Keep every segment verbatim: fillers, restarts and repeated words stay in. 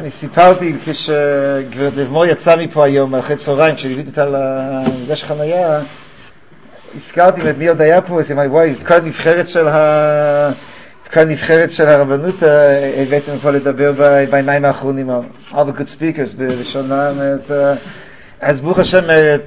אני סיפרתי כשגברת לבמור יצא מפה היום אחרי צהריים, כשליוויתי אותה למפגש חנייה, הזכרתי מי עוד היה פה, אז אמרתי, וואי, את כל הנבחרת של ה... את כל הנבחרת של הרבנות הבאתם פה לדבר בימיים האחרונים, all the good speakers בראשונה, אז ברוך השם,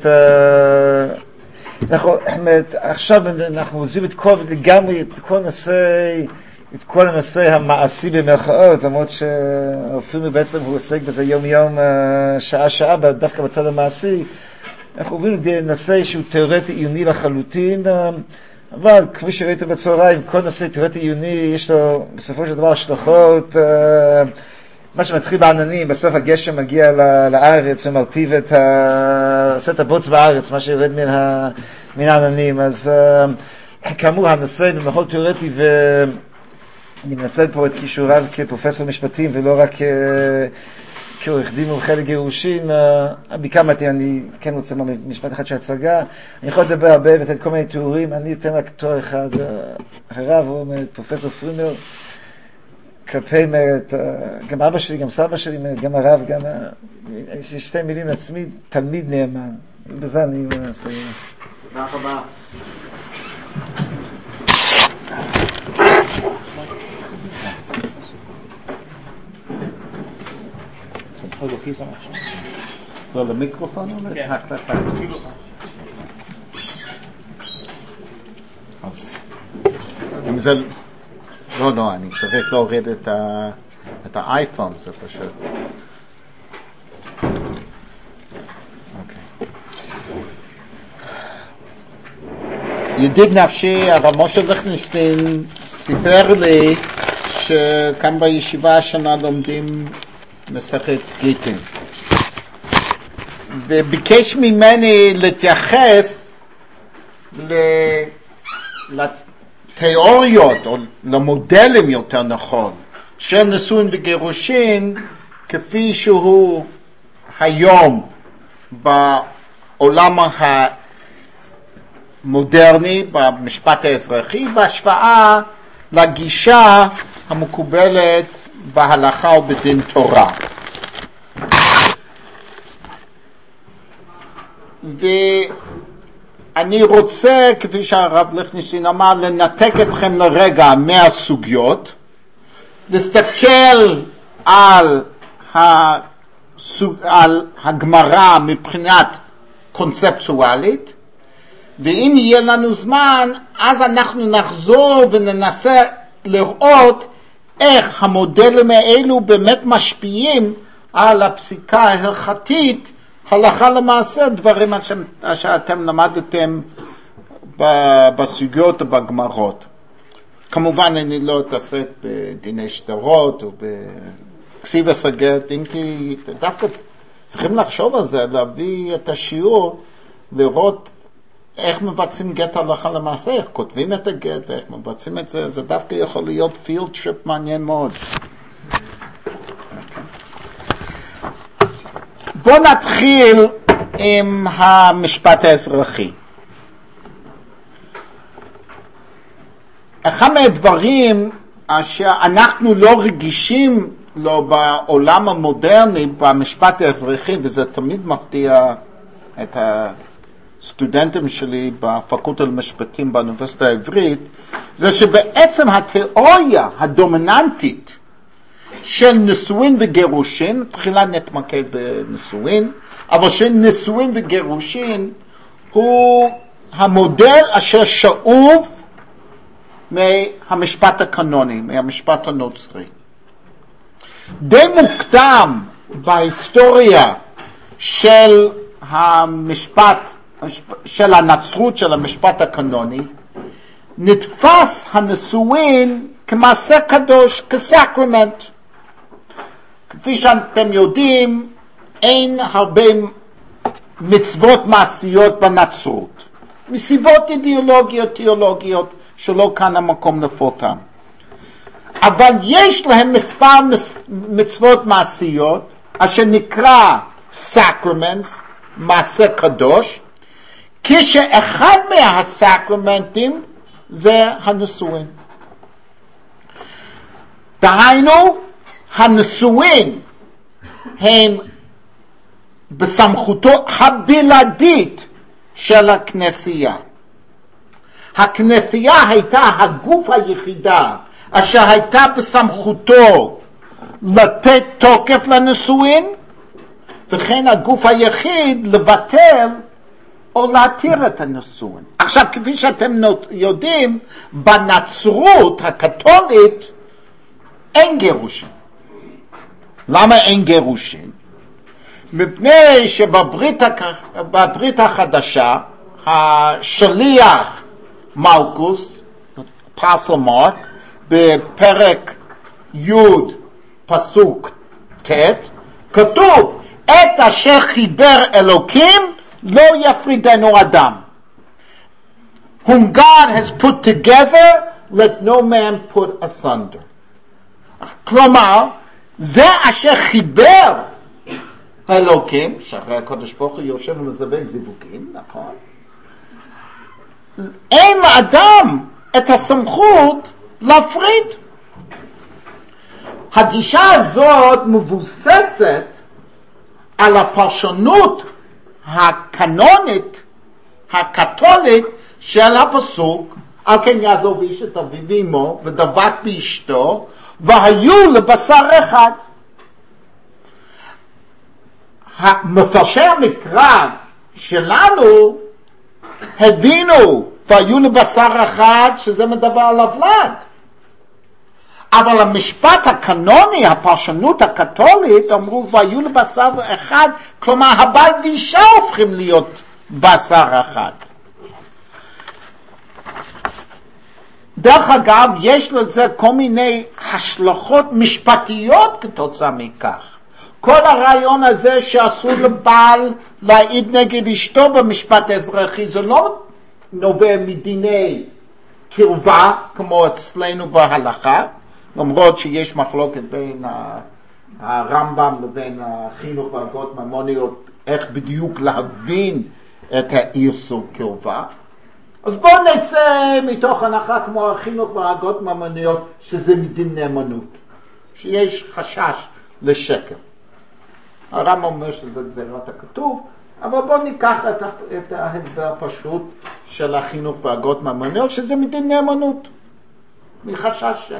עכשיו אנחנו עוזבים את כל, לגמרי, את כל נושא, את כל הנושא המעשי במרכאות, למרות שאופיר בעצם הוא עוסק בזה יום יום, שעה שעה, דווקא בצד המעשי. אנחנו עוברים לנושא שהוא תיאורטי עיוני לחלוטין, אבל כפי שראיתם בצהריים, כל נושא תיאורטי עיוני יש לו בסופו של דבר השלכות. מה שמתחיל בעננים, בסוף הגשם מגיע לארץ ומרטיב את ה... עושה את הבוץ בארץ, מה שירד מן, ה... מן העננים. אז כאמור, הנושא במחול תיאורטי, ואני מנצל פה את כישוריו כפרופסור משפטים ולא רק כעורך דין מומחה לגירושין. מכמה אני כן רוצה משפט אחד של הצגה. אני יכול לדבר הרבה ולתת כל מיני תיאורים, אני אתן רק תואר אחד. הרב הוא פרופסור פרימר, כלפי מרת, גם אבא שלי, גם סבא שלי, גם הרב, גם יש לי שתי מילים לעצמי, תלמיד נאמן. בזה אני אסיים. תודה רבה. זה למיקרופון? כן. אז אם זה... לא, לא, אני צריך להוריד את, ה... את האייפון, זה פשוט. אוקיי. ידיד נפשי, הרב משה ליכטנשטיין, סיפר לי שכאן בישיבה השנה לומדים מסכת גיטין. וביקש ממני להתייחס ל... תיאוריות, או למודלים יותר נכון, של נישואין וגירושין, כפי שהוא היום בעולם המודרני, במשפט האזרחי, בהשוואה לגישה המקובלת בהלכה ובדין תורה. ו... אני רוצה, כפי שהרב ליכטנשטיין אמר, לנתק אתכם לרגע מהסוגיות, להסתכל על, הסוג, על הגמרא מבחינת קונספטואלית, ואם יהיה לנו זמן, אז אנחנו נחזור וננסה לראות איך המודלים האלו באמת משפיעים על הפסיקה ההלכתית, הלכה למעשה, דברים שאתם למדתם בסוגיות ובגמרות. כמובן אני לא אתעסק בדיני שטרות או בכסיב סגרת, אם כי דווקא צריכים לחשוב על זה, להביא את השיעור, לראות איך מבצעים גט הלכה למעשה, איך כותבים את הגט ואיך מבצעים את זה, זה דווקא יכול להיות פילד טריפ מעניין מאוד. בואו נתחיל עם המשפט האזרחי. אחד מהדברים שאנחנו לא רגישים לו בעולם המודרני, במשפט האזרחי, וזה תמיד מפתיע את הסטודנטים שלי בפקולטה למשפטים באוניברסיטה העברית, זה שבעצם התיאוריה הדומיננטית של נישואין וגירושין, תחילה נתמקד בנישואין, אבל של נישואין וגירושין הוא המודל אשר שאוב מהמשפט הקנוני, מהמשפט הנוצרי. די מוקדם בהיסטוריה של המשפט, של הנצרות, של המשפט הקנוני, נתפס הנישואין כמעשה קדוש, כסקרמנט. כפי שאתם יודעים, אין הרבה מצוות מעשיות בנצרות, מסיבות אידיאולוגיות, תיאולוגיות, שלא כאן המקום לפותם. אבל יש להם מספר מצוות מעשיות, אשר נקרא סקרמנטס, מעשה קדוש, כשאחד מהסקרמנטים זה הנישואין. דהיינו, הנישואין הם בסמכותו הבלעדית של הכנסייה. הכנסייה הייתה הגוף היחידה אשר הייתה בסמכותו לתת תוקף לנישואין, וכן הגוף היחיד לבטל או להתיר את הנישואין. עכשיו, כפי שאתם יודעים, בנצרות הקתולית אין גירושין. למה אין גירושין? מפני שבברית בברית החדשה, השליח מלכוס, פסל מרק, בפרק י' פסוק ט', כתוב, את אשר חיבר אלוקים לא יפרידנו אדם. Whom God has put together, let no man put asunder. כלומר, זה אשר חיבר האלוקים, שהרי הקדוש ברוך הוא יושב ומזווג זיווגים, נכון? אין לאדם את הסמכות להפריד. הגישה הזאת מבוססת על הפרשנות הקנונית, הקתולית של הפסוק, על כן יעזוב איש את אביו ואמו ודבק באשתו והיו לבשר אחד. המפרשי המקרא שלנו הבינו והיו לבשר אחד שזה מדבר על הבלד, אבל המשפט הקנוני, הפרשנות הקתולית, אמרו והיו לבשר אחד, כלומר הבעל ואישה הופכים להיות בשר אחד. דרך אגב, יש לזה כל מיני השלכות משפטיות כתוצאה מכך. כל הרעיון הזה שאסור לבעל להעיד נגד אשתו במשפט אזרחי, זה לא נובע מדיני קרבה כמו אצלנו בהלכה, למרות שיש מחלוקת בין הרמב"ם לבין החינוך והגות ממוניות איך בדיוק להבין את האיסור קרבה. אז בואו נצא מתוך הנחה כמו החינוך והגות ממוניות שזה מדין נאמנות, שיש חשש לשקר. הרמב"ם אומר שזה גזירת הכתוב, אבל בואו ניקח את, את ההסבר הפשוט של החינוך והגות ממוניות שזה מדין נאמנות, מחשש שקר.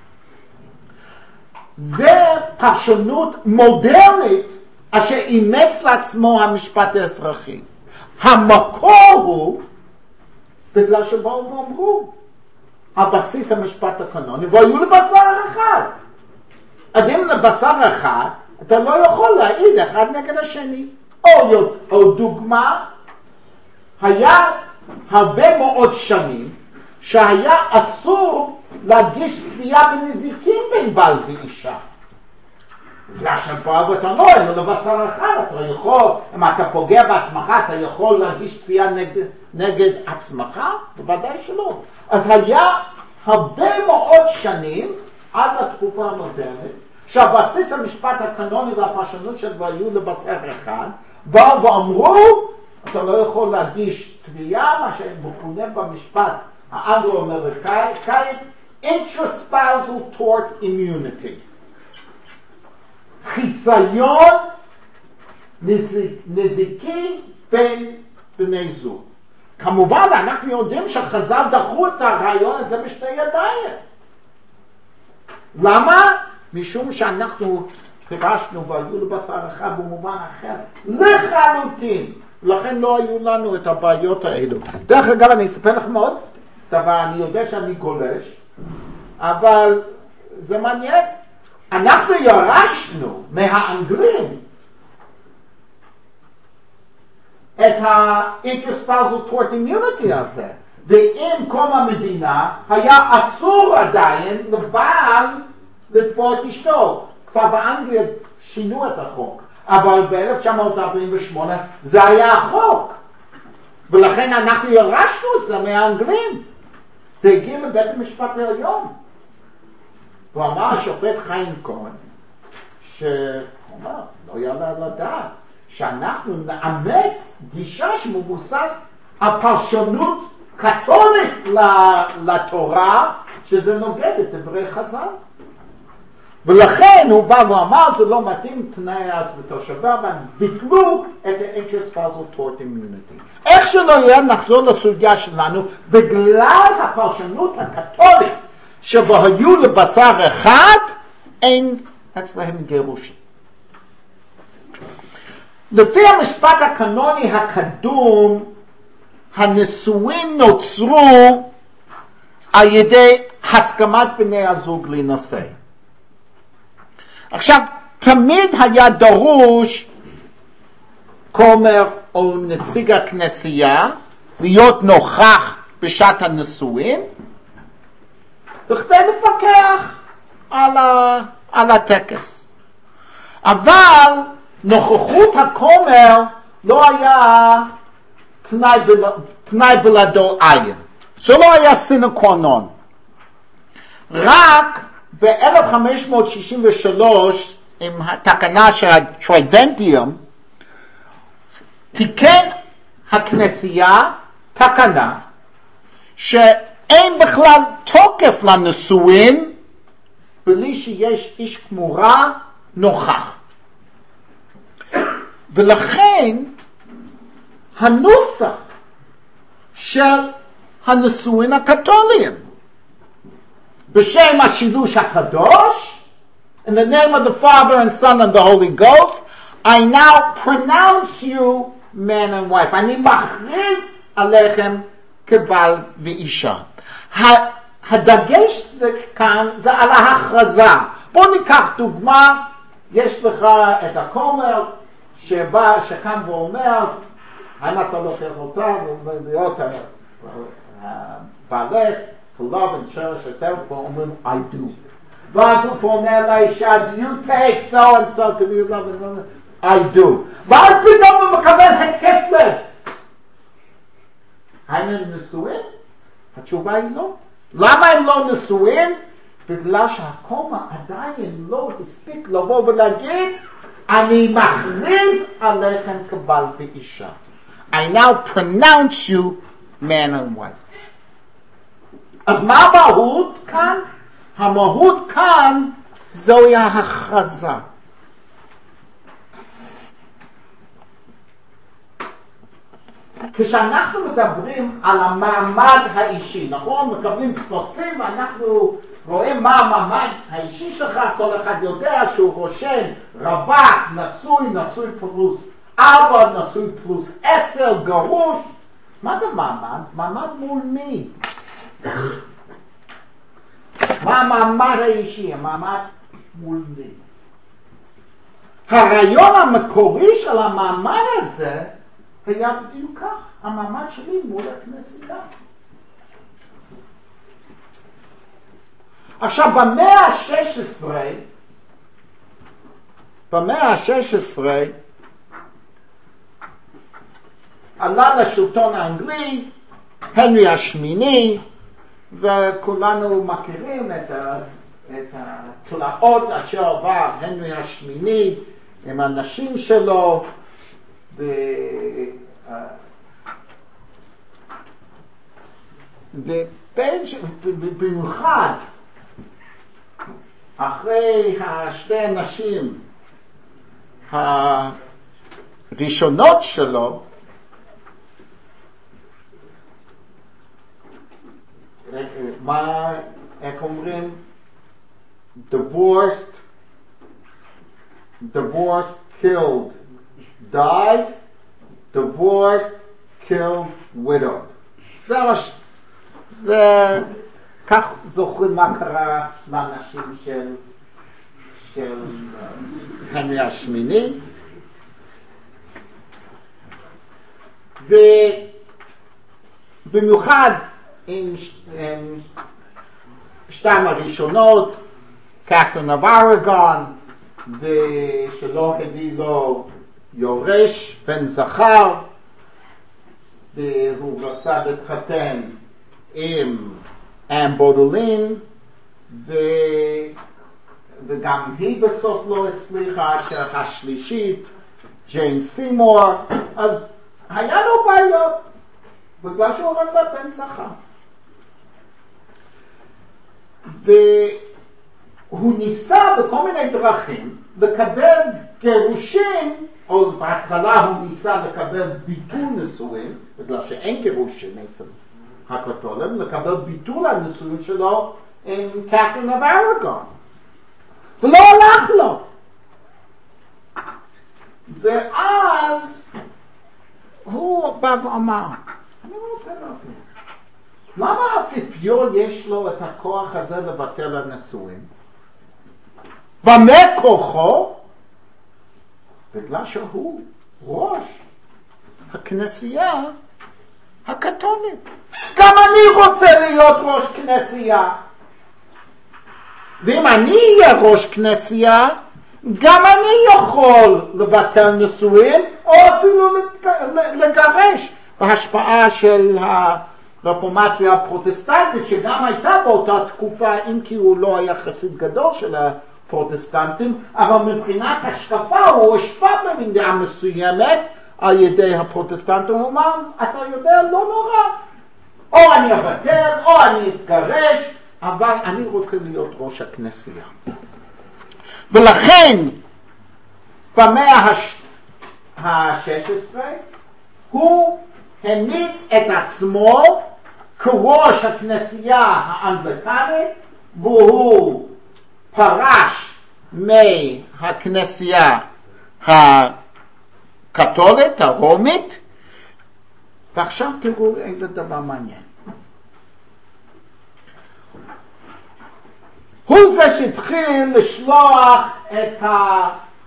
זה פרשנות מודרנית אשר אימץ לעצמו המשפט האזרחי. המקור הוא בגלל שבאו ואומרו הבסיס המשפט הקנוני והיו לבשר אחד. אז אם לבשר אחד אתה לא יכול להעיד אחד נגד השני. או, או דוגמה, היה הרבה מאוד שנים שהיה אסור להגיש תביעה בנזיקים בין בעל ואישה. בגלל שבא ואתה לא, אין לו לבשר אחד, אתה יכול, אם אתה פוגע בעצמך, אתה יכול להגיש תביעה נגד, נגד עצמך? בוודאי שלא. אז היה הרבה מאוד שנים, עד התקופה המודרנית, שהבסיס המשפט הקנוני והפרשנות של והיו לבשר אחד, באו ואמרו, אתה לא יכול להגיש תביעה, מה שמכונה במשפט האנגלו-אמריקאי, intraspousal tort immunity. חיסיון נזיקי בין בני זוג. כמובן אנחנו יודעים שחז"ל דחו את הרעיון הזה בשתי ידיים. למה? משום שאנחנו פירשנו והיו לבשר אחד במובן אחר לחלוטין, לכן לא היו לנו את הבעיות האלו. דרך אגב, אני אספר לך מאוד דבר, אני יודע שאני גולש, אבל זה מעניין. אנחנו ירשנו מהאנגלים את ה-intraspousal tort immunity הזה, ואם קום המדינה היה אסור עדיין לבעל לתבוע את אשתו. כבר באנגליה שינו את החוק, אבל ב-אלף תשע מאות ארבעים ושמונה זה היה החוק, ולכן אנחנו ירשנו את זה מהאנגלים. זה הגיע לבית המשפט העליון. הוא אמר השופט חיים כהן, שאומר, לא יעלה על הדעת, שאנחנו נאמץ גישה שמבוסס על פרשנות קתולית לתורה, שזה נוגד את דברי חז"ל. ולכן הוא בא ואמר, זה לא מתאים תנאי הארץ ותושבה, וביטלו את ה-interest basal tort immunity. איך שלא יהיה, נחזור לסוגיה שלנו, בגלל הפרשנות הקתולית, שבו היו לבשר אחד, אין אצלהם גירושים. לפי המשפט הקנוני הקדום, הנישואין נוצרו על ידי הסכמת בני הזוג להינשא. עכשיו, תמיד היה דרוש כומר או נציג הכנסייה להיות נוכח בשעת הנישואין, בכדי לפקח על, ה, על הטקס. אבל נוכחות הכומר לא היה תנאי, בל, תנאי בלעדו עין. זה לא היה סינא קווא נון. רק ב-אלף חמש מאות שישים ושלוש, עם התקנה של הטרידנטיום, תיקן הכנסייה תקנה שאין בכלל תוקף לנישואין בלי שיש איש כמורה נוכח. ולכן הנוסח של הנישואין הקתוליים בשם השילוש הקדוש, in the name of the Father and Son and the Holy Ghost, I now pronounce you man and wife. אני מכריז עליכם כבעל ואישה. הדגש זה כאן, זה על ההכרזה. בוא ניקח דוגמה, יש לך את הכומר שבא, שקם ואומר, האם אתה לוקח אותה ולהיות בעלך, to love and cherish yourself, ואומרים, I do. ואז הוא פונה לאישה, do you take so and so to be love and love? I do. ואז פתאום הוא מקבל התקף לב. האם הם נשואים? התשובה היא לא. למה הם לא נשואים? בגלל שהכומר עדיין לא הספיק לבוא ולהגיד, אני מכריז עליכם כבעל ואישה. I now pronounce you man and wife. אז מה המהות כאן? המהות כאן זוהי ההכרזה. כשאנחנו מדברים על המעמד האישי, נכון? מקבלים טפסים ואנחנו רואים מה המעמד האישי שלך, כל אחד יודע שהוא רושם רווק, נשוי, נשוי פלוס ארבע, נשוי פלוס עשר, גרוש. מה זה מעמד? מעמד מול מי? מה המעמד האישי? המעמד מול מי? הרעיון המקורי של המעמד הזה היה בדיוק כך, המעמד שלי מול הכנסייה. עכשיו במאה ה-שש עשרה, במאה ה-שש עשרה עלה לשלטון האנגלי הנרי השמיני, וכולנו מכירים את, ה, את התלאות אשר עבר הנרי השמיני עם הנשים שלו, ו... ובמיוחד אחרי שתי הנשים הראשונות שלו, מה, איך אומרים? divorced, divorced, killed, died, divorced, killed, widowed. זה, זה, כך זוכרים מה קרה לאנשים של, של הנרי השמיני. ובמיוחד עם, עם שתיים הראשונות, קפטן of Aragon, ושלא הביא לו יורש, בן זכר, והוא רצה להתחתן עם אן בודולין, ו... וגם היא בסוף לא הצליחה, אשר השלישית, ג'יין סימור, אז היה לו בעיות, בגלל שהוא רצה בן זכר. הוא ניסה בכל מיני דרכים לקבל גירושין, או בהתחלה הוא ניסה לקבל ביטול נישואין, בגלל שאין גירושין אצל הקתולים, לקבל ביטול הנישואין שלו עם קתרין of Aragon. זה לא הלך לו. ואז הוא בא ואמר, אני רוצה להבין, למה האפיפיור יש לו את הכוח הזה לבטל הנישואין? במה כוחו? בגלל שהוא ראש הכנסייה הקתולית. גם אני רוצה להיות ראש כנסייה. ואם אני אהיה ראש כנסייה, גם אני יכול לבטל נישואין, או אפילו לגרש, בהשפעה של הרפורמציה הפרוטסטנטית, שגם הייתה באותה תקופה, אם כי הוא לא היה חסיד גדול של הפרוטסטנטים, אבל מבחינת השקפה הוא השפע במידה מסוימת על ידי הפרוטסטנטים. הוא אמר, אתה יודע, לא נורא, או אני אבטל, או אני אתגרש, אבל אני רוצה להיות ראש הכנסייה. ולכן במאה ה-שש עשרה הוא העמיד את עצמו כראש הכנסייה האנגליקנית, והוא פרש מהכנסייה הקתולית, הרומית. ועכשיו תראו איזה דבר מעניין. הוא זה שהתחיל לשלוח את, ה...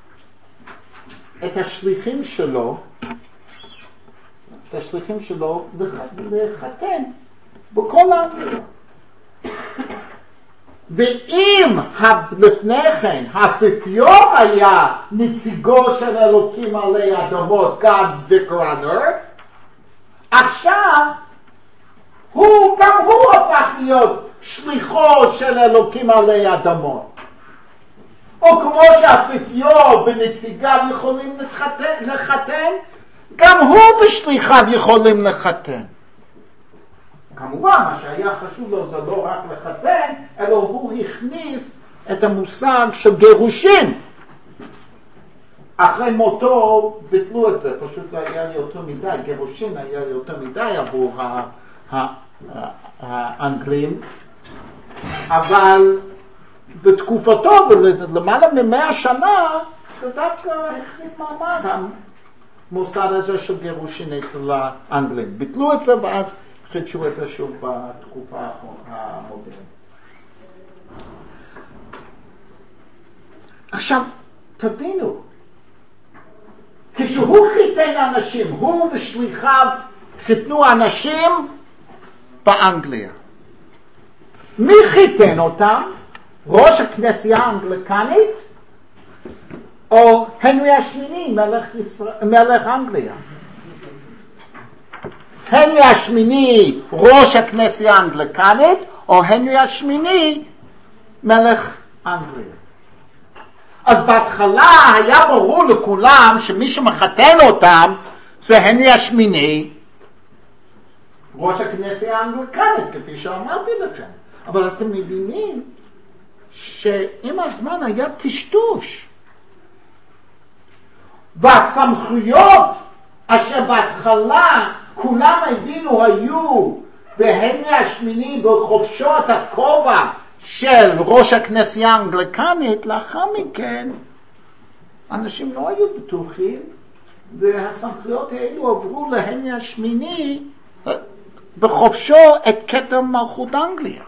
את השליחים שלו, את השליחים שלו לחתן בכל האנגליה. ואם לפני כן האפיפיור היה נציגו של אלוקים עלי אדמות, God's Vicar on Earth, עכשיו הוא, גם הוא הפך להיות שליחו של אלוקים עלי אדמות. או כמו שהאפיפיור ונציגיו יכולים לחתן, לחתן, גם הוא ושליחיו יכולים לחתן. כמובן, מה שהיה חשוב לו זה לא רק לחתן, אלא הוא הכניס את המושג של גירושין. אחרי מותו ביטלו את זה, פשוט זה היה יותר מדי, גירושין היה יותר מדי עבור האנגלים, אבל בתקופתו, למעלה ממאה שנה, זה דווקא החזיק מעמד המוסד הזה של גירושין אצל האנגלים. ביטלו את זה ואז חידשו את זה שוב בתקופה המודרנית. עכשיו, תבינו, כשהוא חיתן אנשים, הוא ושליחיו חיתנו אנשים באנגליה. מי חיתן אותם? ראש הכנסייה האנגליקנית או הנרי השמיני, מלך, ישראל, מלך אנגליה? הנרי השמיני ראש הכנסייה האנגליקנית, או הנרי השמיני מלך אנגליה. אז בהתחלה היה ברור לכולם שמי שמחתן אותם זה הנרי השמיני ראש הכנסייה האנגליקנית, כפי שאמרתי לכם. אבל אתם מבינים שעם הזמן היה טשטוש, והסמכויות אשר בהתחלה כולם הבינו היו בהנרי השמיני בחופשו את הכובע של ראש הכנסייה האנגליקנית, לאחר מכן אנשים לא היו בטוחים, והסמכויות האלו עברו להנרי השמיני בחופשו את כתר מלכות אנגליה.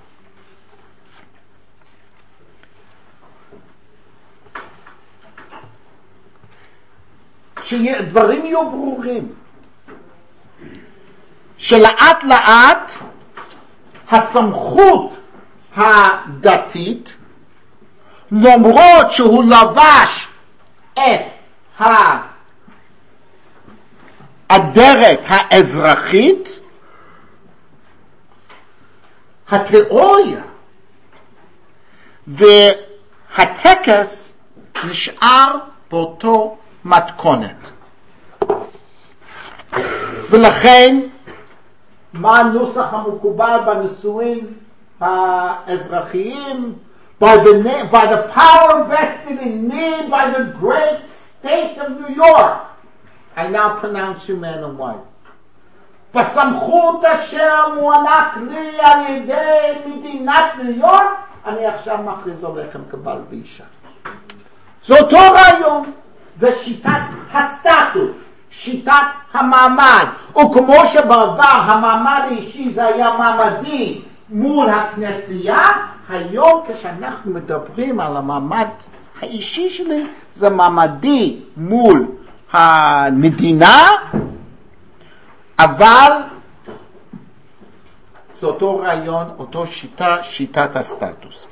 שדברים יהיו ברורים, שלאט לאט הסמכות הדתית, למרות שהוא לבש את האדרת האזרחית, התיאוריה והטקס נשאר באותו מתכונת. ולכן מה הנוסח המקובל בנישואים האזרחיים? by the na- by the power vested in me by the great state of New York, I now pronounce you man and wife. בסמכות אשר מוענק לי על ידי מדינת ניו יורק, אני עכשיו מכריז עליכם כבעל ואישה. זה אותו רעיון, זה שיטת הסטטוס, שיטת המעמד, וכמו שבעבר המעמד האישי זה היה מעמדי מול הכנסייה, היום כשאנחנו מדברים על המעמד האישי שלי, זה מעמדי מול המדינה, אבל זה אותו רעיון, אותו שיטה, שיטת הסטטוס.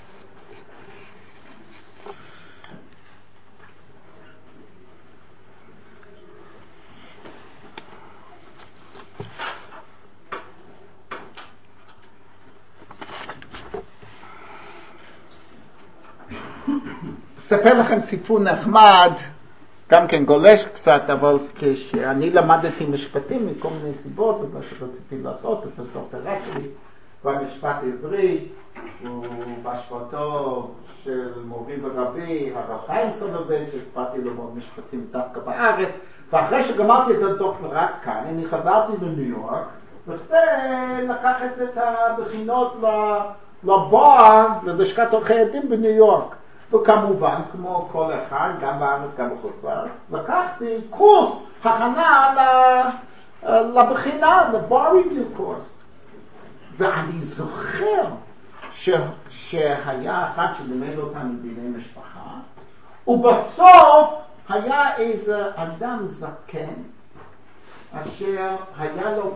אספר לכם סיפור נחמד, גם כן גולש קצת, אבל כשאני למדתי משפטים מכל מיני סיבות, ומה שרציתי לעשות, את הדוקטורט שלי, במשפט עברי, ובהשפעתו של מורי ורבי, הרב חיים סולובייצ'יק, באתי ללמוד משפטים דווקא בארץ, ואחרי שגמרתי את הדוקטורט כאן, אני חזרתי לניו יורק, וכדי לקחת את הבחינות לבר, ללשכת עורכי הדין בניו יורק. וכמובן, כמו כל אחד, גם בארץ, גם בחוץ לארץ, לקחתי קורס הכנה לבחינה, לבר ריוויו קורס. ואני זוכר ש... שהיה אחד שלימד אותנו דיני משפחה, ובסוף היה איזה אדם זקן, אשר היה לו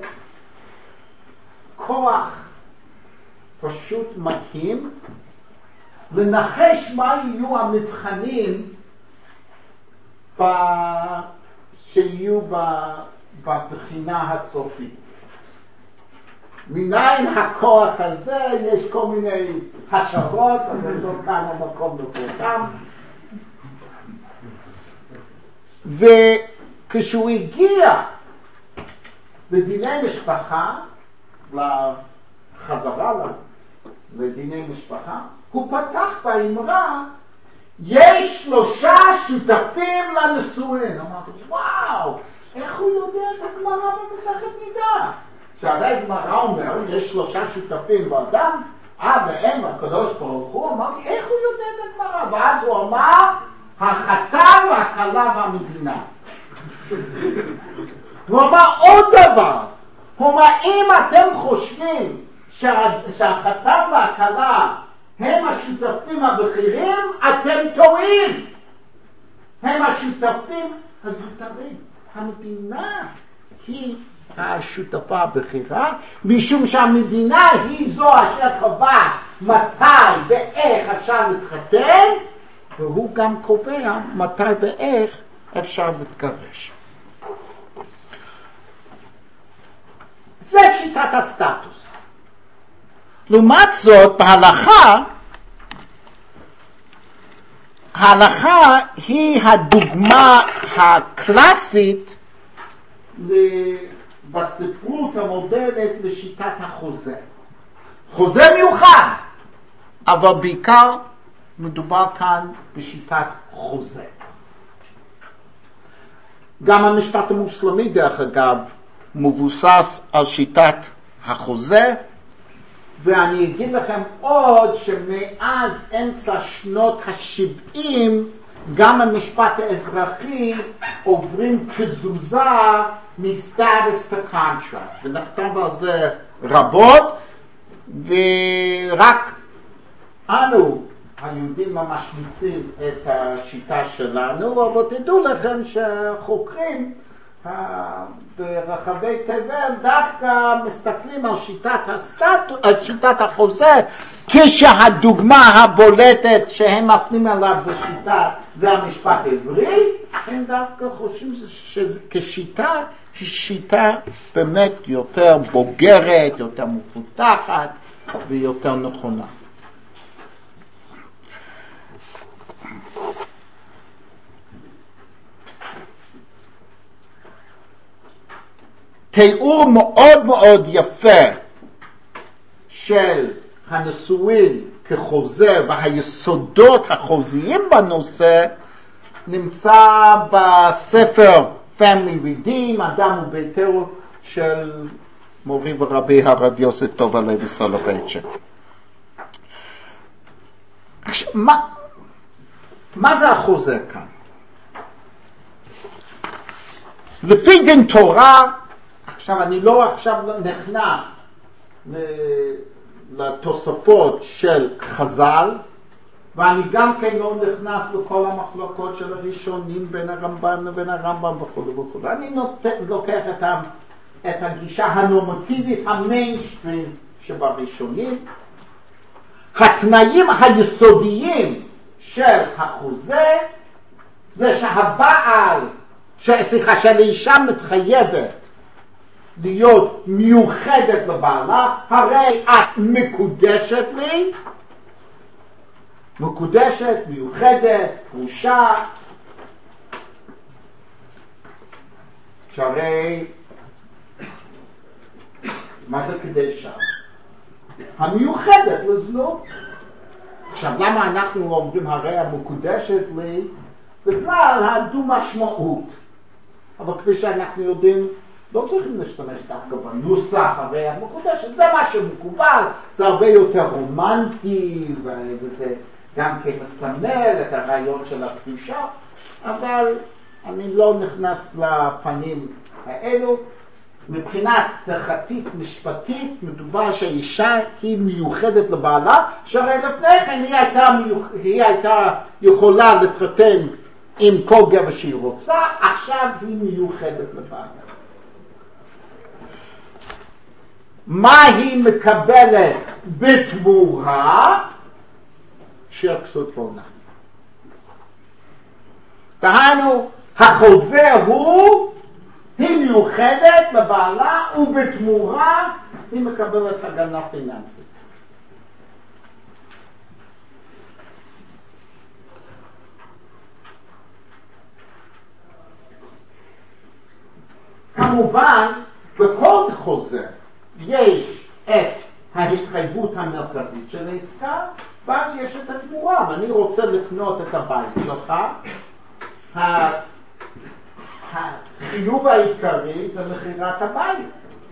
כוח פשוט מדהים, לנחש מה יהיו המבחנים ב... שיהיו ב... בבחינה הסופית. מניין הכוח הזה יש כל מיני השערות, אבל לא כאן המקום לפורטם. וכשהוא הגיע לדיני משפחה, לחזרה לדיני משפחה, הוא פתח באמרה, יש שלושה שותפים לנישואין. אמרתי, וואו, איך הוא יודע את הגמרא במסכת נידה? שהרי הגמרא אומר, יש שלושה שותפים באדם, אבא, אם, הקדוש ברוך הוא, אמרתי, איך הוא יודע את הגמרא? ואז הוא אמר, החתן והכלה והמדינה. הוא אמר עוד דבר, הוא אמר, אם אתם חושבים שהחתן והכלה הם השותפים הבכירים, אתם טועים. הם השותפים הזוטרים. המדינה היא השותפה הבכירה, משום שהמדינה היא זו אשר קובעת מתי ואיך אפשר להתחתן, והוא גם קובע מתי ואיך אפשר להתגרש. זה שיטת הסטטוס. לעומת זאת, בהלכה, ההלכה היא הדוגמה הקלאסית בספרות המודרנית לשיטת החוזה. חוזה מיוחד, אבל בעיקר מדובר כאן בשיטת חוזה. גם המשפט המוסלמי, דרך אגב, מבוסס על שיטת החוזה, ואני אגיד לכם עוד שמאז אמצע שנות ה-שבעים גם המשפט האזרחי עוברים כזוזה מסטטוס לקונטרקט, ונכתב על זה רבות, ורק אנו היהודים ממש משמיצים את השיטה שלנו, אבל תדעו לכם שחוקרים ברחבי תבל דווקא מסתכלים על שיטת הסטטוס, על שיטת החוזה, כשהדוגמה הבולטת שהם מפנים עליו זה שיטה, זה המשפט העברי, הם דווקא חושבים שכשיטה היא שיטה באמת יותר בוגרת, יותר מפותחת ויותר נכונה. תיאור מאוד מאוד יפה של הנישואין כחוזה והיסודות החוזיים בנושא נמצא בספר Family Redeem, אדם וביתו של מורי ורבי הרב יוסף טוב הלוי סולובייצ'יק. מה, מה זה החוזה כאן? לפי דין תורה, עכשיו אני לא עכשיו נכנס לתוספות של חז"ל, ואני גם כן לא נכנס לכל המחלוקות של הראשונים בין הרמב"ם לבין הרמב"ם וכו' וכו'. אני לוקח את, ה, את הגישה הנורמטיבית, המיינסטרים שבראשונים. התנאים היסודיים של החוזה זה שהבעל, סליחה, שהאישה מתחייבת להיות מיוחדת לבעלה, הרי את מקודשת לי, מקודשת, מיוחדת, פרושה, שהרי מה זה קדשה? המיוחדת לזנות. עכשיו למה אנחנו אומרים הרי המקודשת לי? בגלל הדו משמעות. אבל כפי שאנחנו יודעים, לא צריכים להשתמש דווקא בנוסח הרי המקודשת, זה מה שמקובל, זה הרבה יותר רומנטי, וזה גם כן מסמל את הרעיון של הקדושה, אבל אני לא נכנס לפנים האלו. מבחינת תחתית משפטית מדובר שהאישה היא מיוחדת לבעלה, שהרי לפני כן היא הייתה, מיוח... היא הייתה יכולה להתחתן עם כל גבר שהיא רוצה, עכשיו היא מיוחדת לבעלה. מה היא מקבלת בתמורה? של כסות ועונה. דהיינו, החוזה הוא, היא מיוחדת לבעלה, ובתמורה היא מקבלת הגנה פיננסית. כמובן, בכל חוזה יש את ההתחייבות המרכזית של העסקה, ואז יש את התמורה. אם אני רוצה לקנות את הבית שלך, החיוב העיקרי זה מחירת הבית.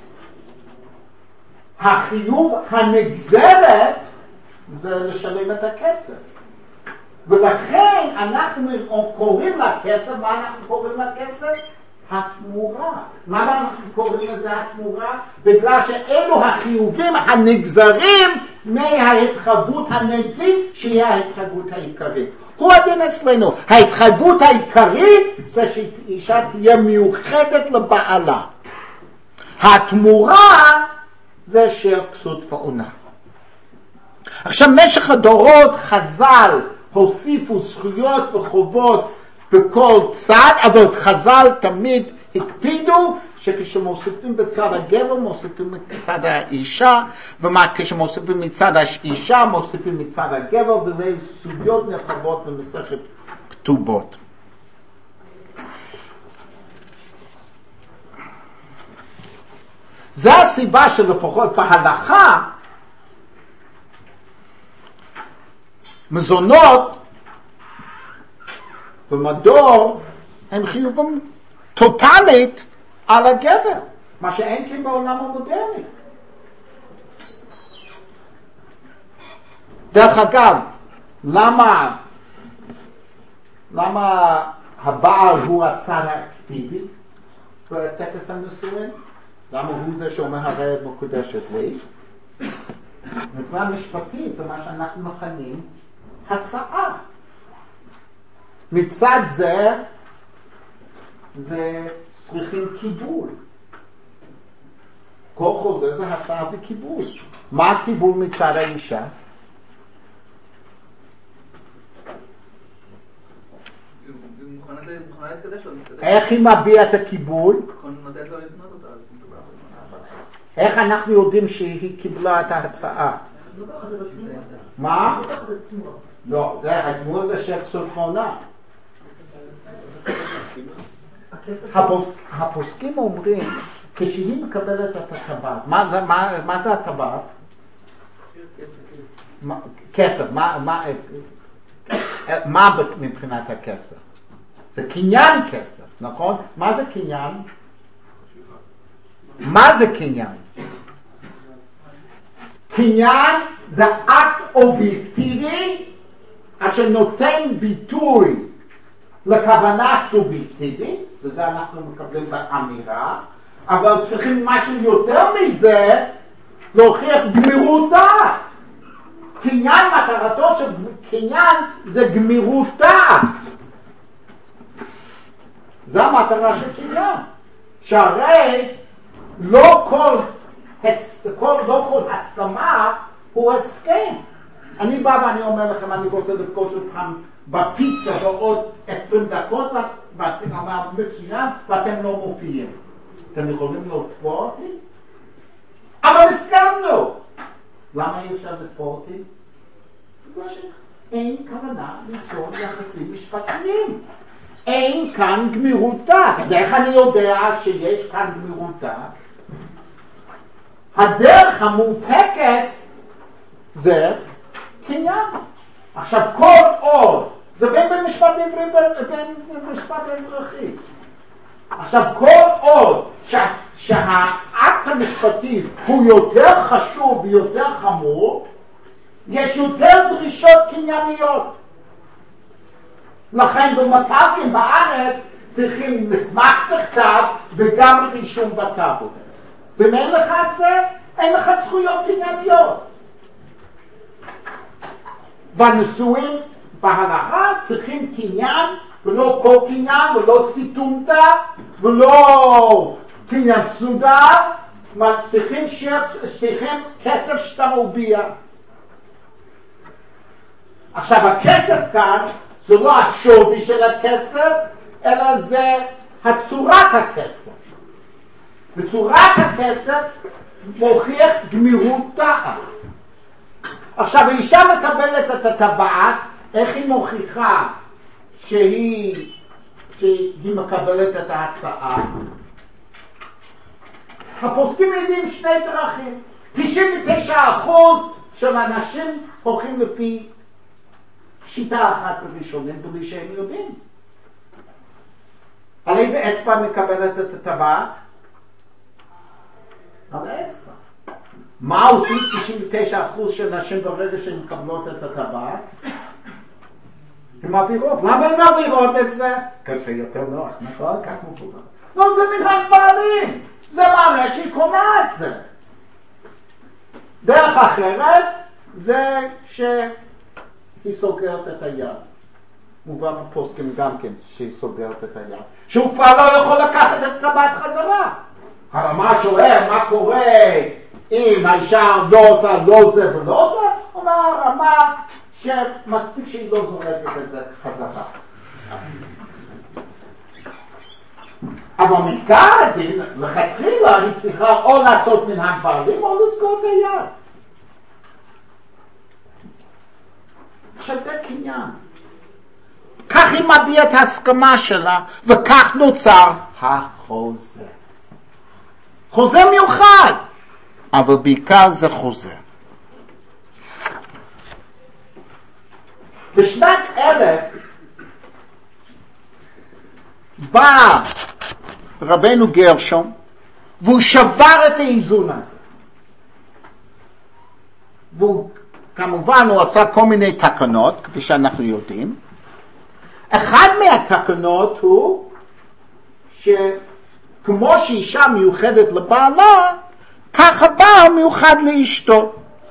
החיוב הנגזרת זה לשלם את הכסף. ולכן אנחנו קוראים לכסף, מה אנחנו קוראים לכסף? התמורה. למה אנחנו קוראים לזה התמורה? בגלל שאלו החיובים הנגזרים מההתחייבות הנגדית שהיא ההתחייבות העיקרית. הוא הדין אצלנו. ההתחייבות העיקרית זה שאישה תהיה מיוחדת לבעלה. התמורה זה של כסות ועונה. עכשיו משך הדורות חז"ל הוסיפו זכויות וחובות בכל צד, אבל חז"ל תמיד הקפידו שכשמוסיפים בצד הגבר מוסיפים מצד האישה, וכשמוסיפים מצד האישה מוסיפים מצד הגבר, וזה סוגיות נרחבות במסכת כתובות. זה הסיבה שלפחות בהלכה מזונות במדור הם חיובים טוטלית על הגבר, מה שאין כן בעולם המודרני. דרך אגב, למה למה הבעל הוא הצד האקטיבי בטקס הנישואין? למה הוא זה שאומר הרי את מקודשת לי? מבחינה משפטית זה מה שאנחנו מכנים הצעה. מצד זה זה צריכים קיבול. כל חוזה זה הצעה וקיבול. מה הקיבול מצד האישה? איך היא מביאה את הקיבול? איך אנחנו יודעים שהיא קיבלה את ההצעה? מה? לא, זה התמורה זה של כסות ועונה. הפוסקים אומרים כשהיא מקבלת את הטבעת, מה זה, מה, מה זה הטבעת? כסף, מה, מה, מה מבחינת הכסף? זה קניין כסף, נכון? מה זה קניין? מה זה קניין? קניין זה אקט אובייקטיבי אשר נותן ביטוי לכוונה סובייקטיבית, וזה אנחנו מקבלים באמירה, אבל צריכים משהו יותר מזה להוכיח גמירות דעת. קניין, מטרתו של קניין זה גמירות דעת. זה המטרה של קניין. שהרי לא כל, כל, לא כל הסכמה הוא הסכם. אני בא ואני אומר לכם, אני רוצה לפגוש אתכם בפיצה בעוד עשרים דקות, ואתם אומר מצוין, ואתם לא מופיעים. אתם יכולים לתפור אותי? אבל הסכמנו. למה אי אפשר לתפור אותי? בגלל שאין כוונה ליצור יחסים משפטיים. אין כאן גמירות דעת. אז איך אני יודע שיש כאן גמירות דעת? הדרך המובהקת זה קניין. עכשיו כל עוד, זה בין במשפט עברי ובין במשפט אזרחי. עכשיו כל עוד שה, שהאקט המשפטי הוא יותר חשוב ויותר חמור, יש יותר דרישות קנייניות. לכן במקרקעין בארץ צריכים מסמך בכתב וגם רישום בטאבו. ואם אין לך את זה, אין לך זכויות קנייניות. בנישואים בהלכה צריכים קניין ולא כל קניין ולא סיטומטה ולא קניין סודה, צריכים שתיכם כסף שאתה מוביע. עכשיו הכסף כאן זה לא השווי של הכסף, אלא זה הצורת הכסף. וצורת הכסף מוכיח גמירות דעת. עכשיו האישה מקבלת את הטבעת, איך היא מוכיחה שהיא, שהיא מקבלת את ההצעה? הפוסקים יודעים שני דרכים. תשעים ותשע אחוז של אנשים הולכים לפי שיטה אחת ראשונית בלי שהם יודעים. על איזה אצבע מקבלת את הטבעת? על האצבע. מה עושים תשעים ותשע אחוז של נשים ברגע שהן מקבלות את הטבעת? הן מעבירות. למה הן מעבירות את זה? כי יותר נוח, נכון? כך מובן. לא, זה מנהג בעלים. זה מראה שהיא קונה את זה. דרך אחרת זה שהיא סוגרת את היד. מובן בפוסקים גם כן שהיא סוגרת את היד. שהוא כבר לא יכול לקחת את הטבעת חזרה. אבל מה שואל, מה קורה אם האישה לא עושה לא זה ולא זה? הוא אומר הרמה שמספיק שהיא לא זורקת את זה חזרה. אבל מכאן הדין, לכתחילה היא צריכה או לעשות מנהג בעלים או לסגור את היד. עכשיו זה קניין. כך היא מביעה את ההסכמה שלה, וכך נוצר החוזה. חוזה מיוחד, אבל בעיקר זה חוזה. בשנת אלף בא רבנו גרשום, והוא שבר את האיזון הזה. והוא, כמובן, הוא עשה כל מיני תקנות, כפי שאנחנו יודעים. אחד מהתקנות הוא, שכמו שאישה מיוחדת לבעלה, ככה בעל מיוחד לאשתו.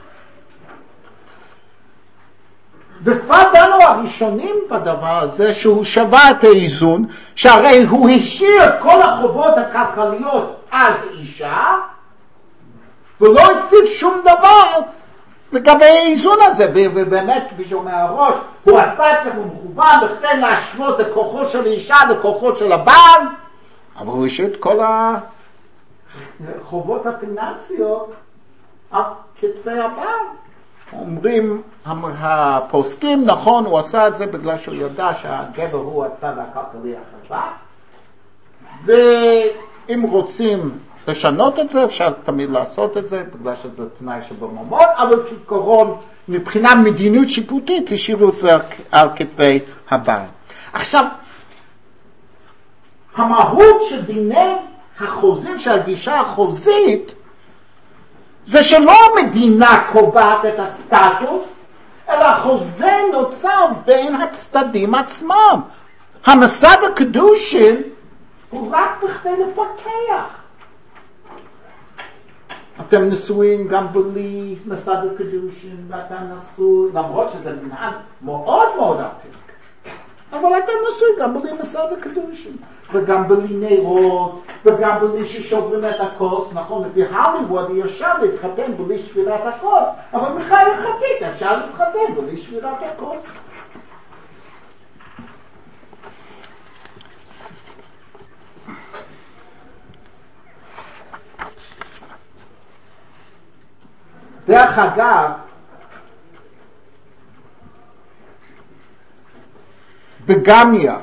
וכבר דנו הראשונים בדבר הזה, שהוא שבר את האיזון, שהרי הוא השאיר את כל החובות הכלכליות על אישה, ולא הוסיף שום דבר לגבי האיזון הזה. ובאמת, כפי שאומר הראש, הוא עשה את זה במכוון בכדי להשוות את כוחו של האישה לכוחו של הבעל, אבל הוא השאיר את כל החובות הפיננסיות על כתפי הבעל. אומרים הפוסקים, נכון, הוא עשה את זה בגלל שהוא ידע שהגבר הוא הצד הכלכלי החזק, ואם רוצים לשנות את זה, אפשר תמיד לעשות את זה, בגלל שזה תנאי שבממון, אבל כעיקרון, מבחינה מדיניות שיפוטית, השאירו את זה על כתבי הבעל. עכשיו, המהות של דיני החוזים, של הגישה החוזית, זה שלא המדינה קובעת את הסטטוס, אלא החוזה נוצר בין הצדדים עצמם. המסד הקדושין הוא רק בכדי לפקח. אתם נשואים גם בלי מסד הקדושין, ואתה נשוי, למרות שזה מנהג מאוד מאוד עתיק. אבל אתה נשוי גם בלי מסד הקדושין, וגם בלי נרות, וגם בלי ששוברים את הכוס. נכון, לפי הוליווד אי אפשר להתחתן בלי שבירת הכוס, אבל מחי הלכתית אפשר להתחתן בלי שבירת הכוס. דרך אגב, בגמיה,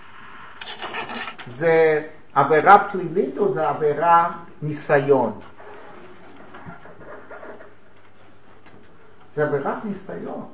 זה עבירה פלילית או זה עבירה ניסיון? זה עבירת ניסיון.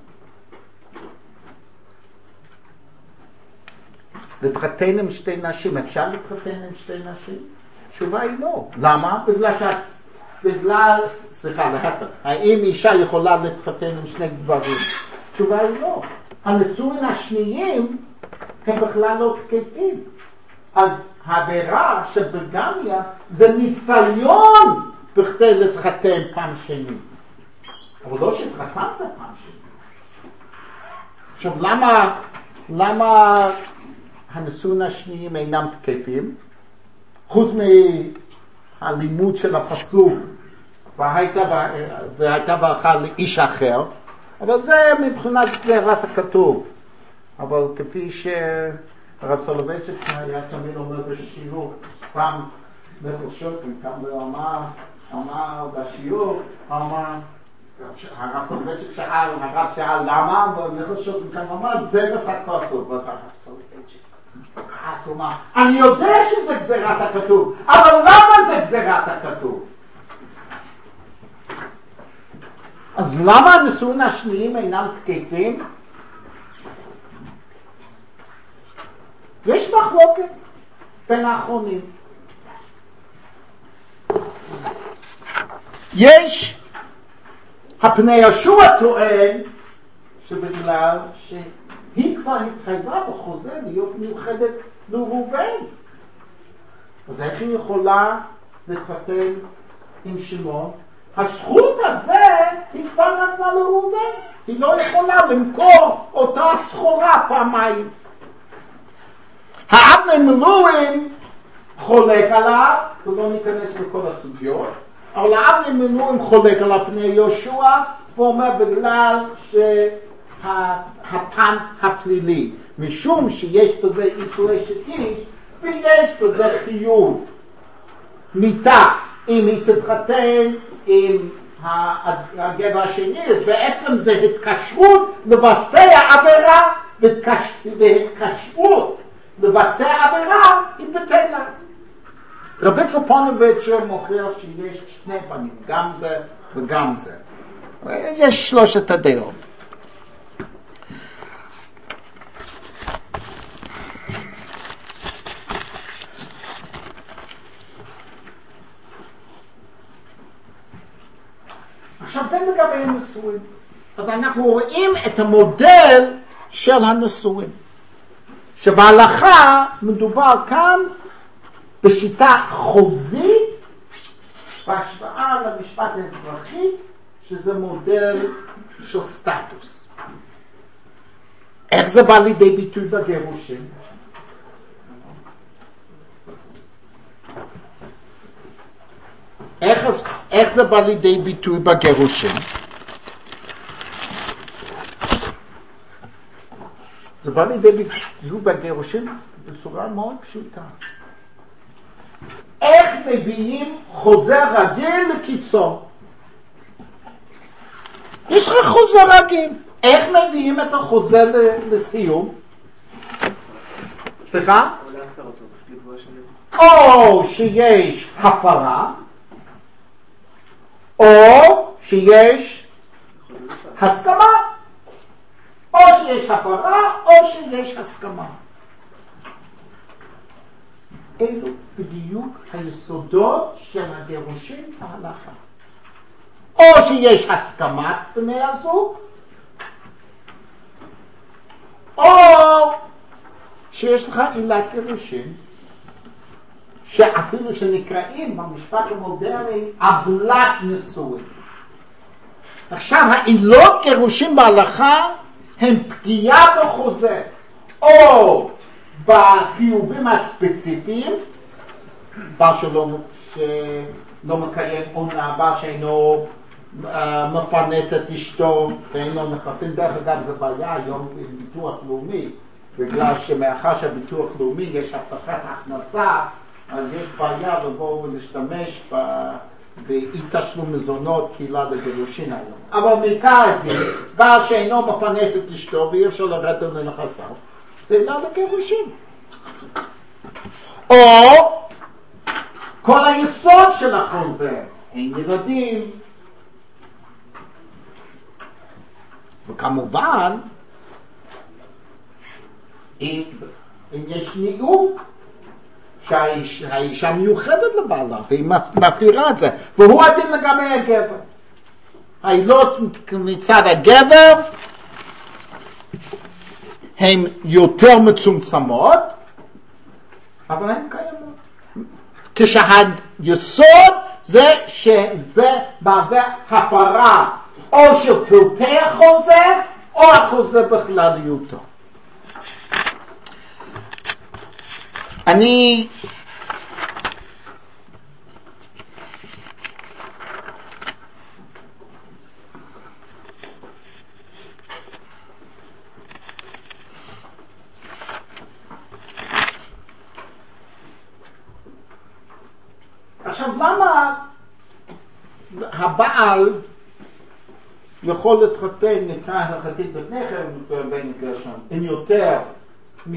להתחתן עם שתי נשים, אפשר להתחתן עם שתי נשים? תשובה היא לא. למה? בגלל שאת... בגלל, סליחה, להפך, האם אישה יכולה להתחתן עם שני גברים? תשובה היא לא. הנישואים השניים הם בכלל לא תקפים. אז העבירה שבגמיה זה ניסיון בכדי להתחתן פעם שני. אבל לא שהתחתנת פעם שני. עכשיו, למה, למה הנישואים השניים אינם תקפים? חוץ מ... הלימוד של הפסוק, והייתה ברכה לאיש אחר, אבל זה מבחינת גזירת הכתוב. אבל כפי שהרב סולובייצ'יק היה תמיד אומר בשיעור, פעם בחופשות, כאן אמר, אמר בשיעור, אמר, הרב סולובייצ'יק שאל, הרב שאל למה, ובחופשות כאן אמר, זה נשא פסוק, ואז הרב סולובייצ'יק. אז הוא אמר, אני יודע שזה גזירת הכתוב, אבל למה זה גזירת הכתוב? אז למה הנישואים השניים אינם תקפים? יש מחלוקת בין האחרונים. יש הפני ישוע טוען שבגלל ש... היא כבר התחייבה בחוזה להיות מיוחדת לראובן. אז איך היא יכולה להתחתן עם שמעון? הזכות הזה היא כבר נתנה לראובן. היא לא יכולה למכור אותה סחורה פעמיים. האבני מילואים חולק עליו, ולא ניכנס לכל הסוגיות, אבל האבני מילואים חולק על הפני יהושע, ואומר בגלל ש... הפן הפלילי, משום שיש בזה איסורי שקיש ויש בזה חיוב מיתה. אם היא תתחתן עם הגבר השני, אז בעצם זה התקשרות לבצע עבירה, והתקשרות לבצע עבירה היא בטלה. רבי צופונוביץ' מוכיח שיש שני פנים, גם זה וגם זה. יש שלושת הדעות. עכשיו זה לגבי הנישואים. אז אנחנו רואים את המודל של הנישואים. שבהלכה מדובר כאן בשיטה חוזית, בהשוואה למשפט האזרחי, שזה מודל של סטטוס. איך זה בא לידי ביטוי בגירושים? איך, איך זה בא לידי ביטוי בגירושים? זה בא לידי ביטוי בגירושים בצורה מאוד פשוטה. איך מביאים חוזה רגיל לקיצו? יש לך חוזה רגיל. איך מביאים את החוזה לסיום? סליחה? או שיש הפרה, או שיש הסכמה. או שיש הפרה, או שיש הסכמה. אלו בדיוק היסודות של הגירושים בהלכה. או שיש הסכמת בני הזוג, או שיש לך עילת גירושים, שאפילו שנקראים במשפט המודרני עוולת נישואין. עכשיו העילות גירושים בהלכה הם פגיעה בחוזה, או בחיובים הספציפיים, בר שלא, שלא מקיים עונה, בר שאינו uh, מפרנס את אשתו ואינו נכסים. דרך אגב זה בעיה היום עם ביטוח לאומי, בגלל שמאחר שהביטוח לאומי יש הבטחת הכנסה, אז יש בעיה לבוא ולהשתמש ב... באי תשלום מזונות קהילה לגירושין היום. אבל מכאן בר שאינו מפרנס את אשתו ואי אפשר לרדת לנכסיו, זה עילה לגירושין. או כל היסוד של החוזה, אין ילדים. וכמובן, אם, אם יש ניעוק, שהאישה מיוחדת לבעלה, והיא מפעירה את זה, והוא הדין לגבי הגבר. העילות מצד הגבר הן יותר מצומצמות, אבל הן קיימות. כשהיסוד זה שזה מהווה הפרה או של פרטי החוזה, או החוזה בכלליותו. אני עכשיו למה הבעל יכול להתחתן נקרא הלכתית לפני כן בין גרשם עם יותר מ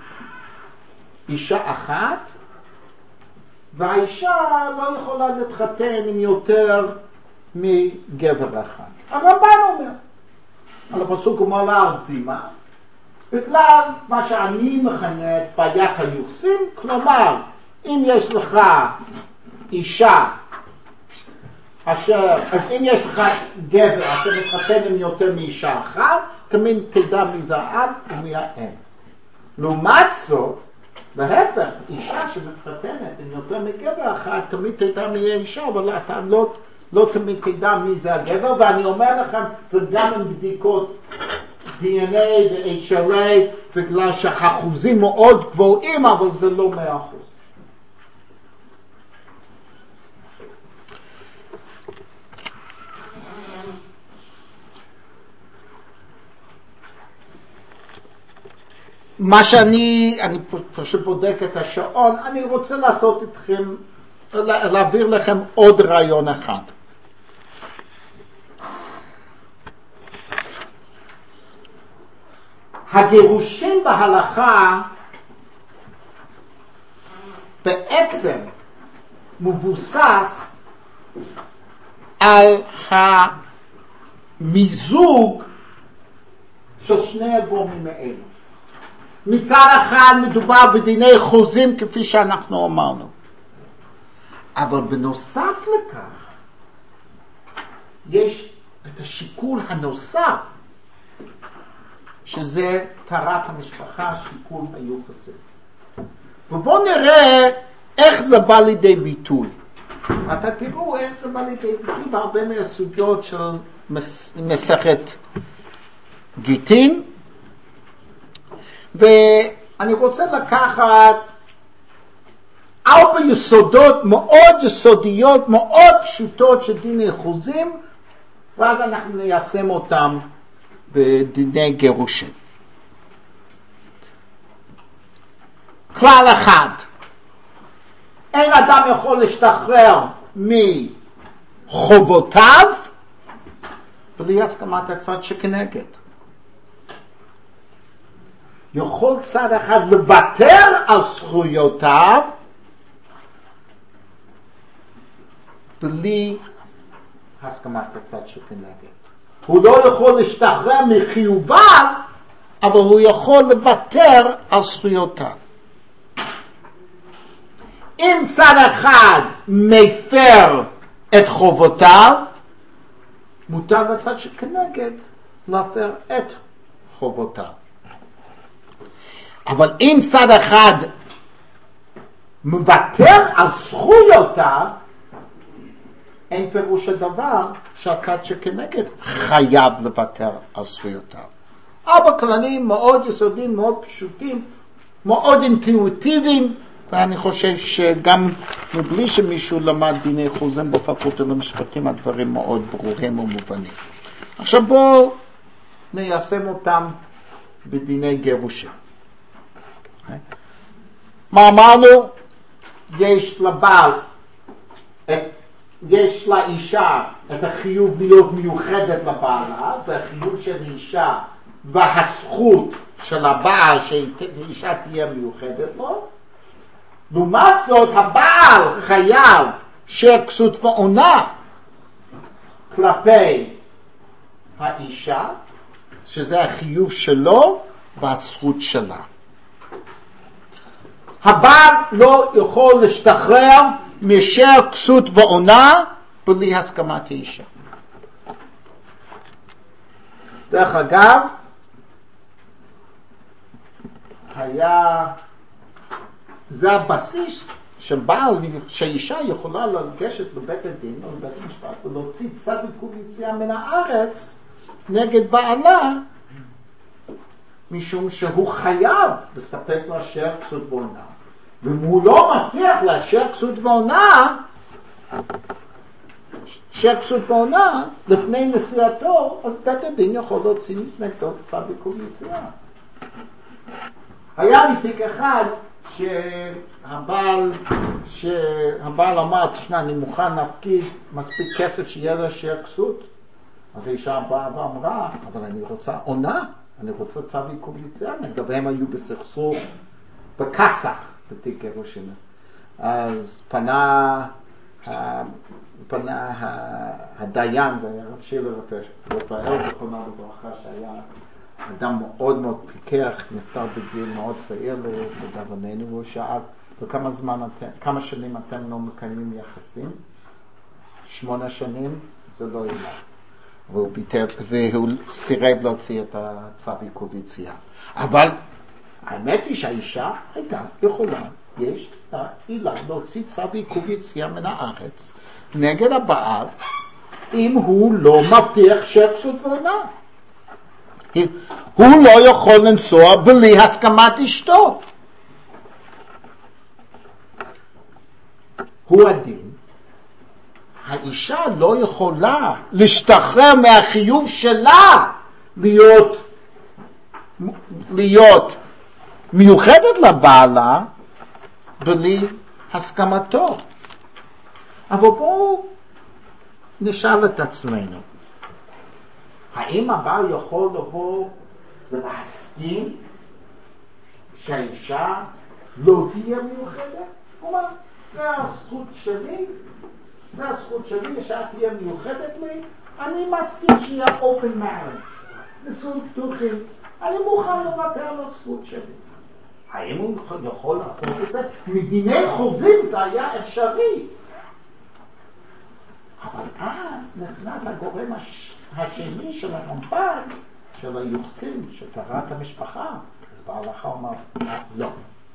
אישה אחת, והאישה לא יכולה להתחתן עם יותר מגבר אחד. הרמב"ן אומר, על הפסוק אומר לארצימה, בגלל מה שאני מכנה את בעיית היוחסין, כלומר, אם יש לך אישה, אשר, אז אם יש לך גבר אשר מתחתן עם יותר מאישה אחת, תמיד תדע מי זה האב ומי האם. לעומת זאת, להפך, אישה שמתחתנת עם יותר מגבר אחד, תמיד תדע מי היא אישה, אבל אתה לא, לא תמיד תדע מי זה הגבר, ואני אומר לכם, זה גם עם בדיקות די אן איי ו-אייץ' אל איי, בגלל שהאחוזים מאוד גבוהים, אבל זה לא מאה אחוז. מה שאני, אני פשוט בודק את השעון, אני רוצה לעשות איתכם, להעביר לכם עוד רעיון אחד. הגירושים בהלכה בעצם מבוסס על המיזוג של שני הגורמים האלה. מצד אחד מדובר בדיני חוזים כפי שאנחנו אמרנו. אבל בנוסף לכך, יש את השיקול הנוסף, שזה טהרת המשפחה, שיקול היוחסין. ובואו נראה איך זה בא לידי ביטוי. אתה תראו איך זה בא לידי ביטוי בהרבה מהסוגיות של מסכת גיטין, ואני רוצה לקחת ארבע יסודות מאוד יסודיות, מאוד פשוטות של דיני חוזים, ואז אנחנו ניישם אותם בדיני גירושים. כלל אחד, אין אדם יכול להשתחרר מחובותיו בלי הסכמת הצד שכנגד. יכול צד אחד לוותר על זכויותיו בלי הסכמת הצד שכנגד. הוא לא יכול להשתחרר מחיוביו, אבל הוא יכול לוותר על זכויותיו. אם צד אחד מפר את חובותיו, מותר לצד שכנגד להפר את חובותיו. אבל אם צד אחד מוותר על זכויותיו, אין פירוש הדבר שהצד שכנגד חייב לוותר על זכויותיו. ארבע כללים מאוד יסודיים, מאוד פשוטים, מאוד אינטואיטיביים, ואני חושב שגם מבלי שמישהו למד דיני חוזים בפקולטה למשפטים, הדברים מאוד ברורים ומובנים. עכשיו בואו ניישם אותם בדיני גירושים. מה אמרנו? יש לבעל, יש לאישה את החיוב להיות מיוחדת לבעלה, זה החיוב של אישה והזכות של הבעל שאישה תהיה מיוחדת לו. לעומת זאת, הבעל חייב של כסות ועונה כלפי האישה, שזה החיוב שלו והזכות שלה. הבעל לא יכול להשתחרר משל כסות ועונה בלי הסכמת האישה. דרך אגב, היה, זה הבסיס של בעל, שהאישה יכולה לגשת לבית הדין או לבית המשפט ולהוציא צו עיכוב יציאה מן הארץ נגד בעלה, משום שהוא חייב לספק לאשר כסות ועונה. ואם הוא לא מבטיח לאשר כסות ועונה, שר כסות ועונה לפני נסיעתו, אז בית הדין יכול להוציא נגדו צו עיכוב יציאה. היה לי תיק אחד שהבעל, שהבעל אמר, תשמע, אני מוכן להפקיד מספיק כסף שיהיה לאשר כסות. אז האישה באה ואמרה, אבל אני רוצה עונה, אני רוצה צו עיכוב יציאה נגדו, והם היו בסכסוך בקסח, בתיק גירושין. אז פנה, פנה הדיין, זה היה רב שילר רפאל, זכרונו לברכה, שהיה אדם מאוד מאוד פיקח, נפטר בגיל מאוד צעיר לדאבוננו, והוא שאל, וכמה זמן אתם, כמה שנים אתם לא מקיימים יחסים? שמונה שנים, זה לא ילך. והוא ביטל, והוא סירב להוציא את הצו עיכוב יציאה. אבל האמת היא שהאישה הייתה יכולה, יש עילה להוציא צו עיכוב יציאה מן הארץ נגד הבעל, אם הוא לא מבטיח שר כסות ועונה. הוא לא יכול לנסוע בלי הסכמת אשתו. הוא הדין. האישה לא יכולה להשתחרר מהחיוב שלה להיות, להיות מיוחדת לבעלה בלי הסכמתו. אבל בואו נשאל את עצמנו, האם הבעל יכול לבוא ולהסכים שהאישה לא תהיה מיוחדת? הוא אומר, זה הזכות שלי, זה הזכות שלי, אישה תהיה מיוחדת לי, אני מסכים שיהיה open marriage, נישואים פתוחים, אני מוכן לוותר על הזכות שלי. האם הוא יכול לעשות את זה? מדיני חוזים זה היה אפשרי. אבל אז נכנס הגורם השני של הרמב"ן, של היוחסין, שטהרת המשפחה. אז בהלכה אומר, לא.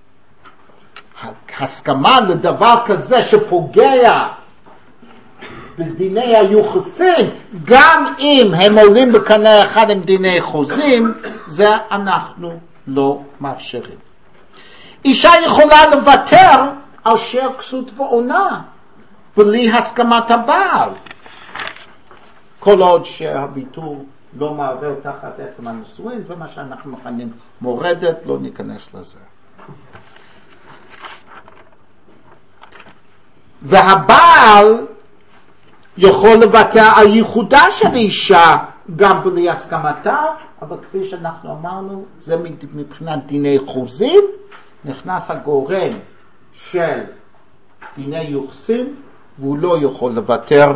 הסכמה לדבר כזה שפוגע בדיני היוחסין, גם אם הם עולים בקנה אחד עם דיני חוזים, זה אנחנו לא מאפשרים. אישה יכולה לוותר על שר כסות ועונה בלי הסכמת הבעל, כל עוד שהביטול לא מעבר תחת עצם הנישואין, זה מה שאנחנו מכנים מורדת, לא ניכנס לזה. והבעל יכול לוותר על ייחודה של אישה גם בלי הסכמתה, אבל כפי שאנחנו אמרנו, זה מבחינת דיני חוזים, נכנס הגורם של דיני יוחסין, והוא לא יכול לוותר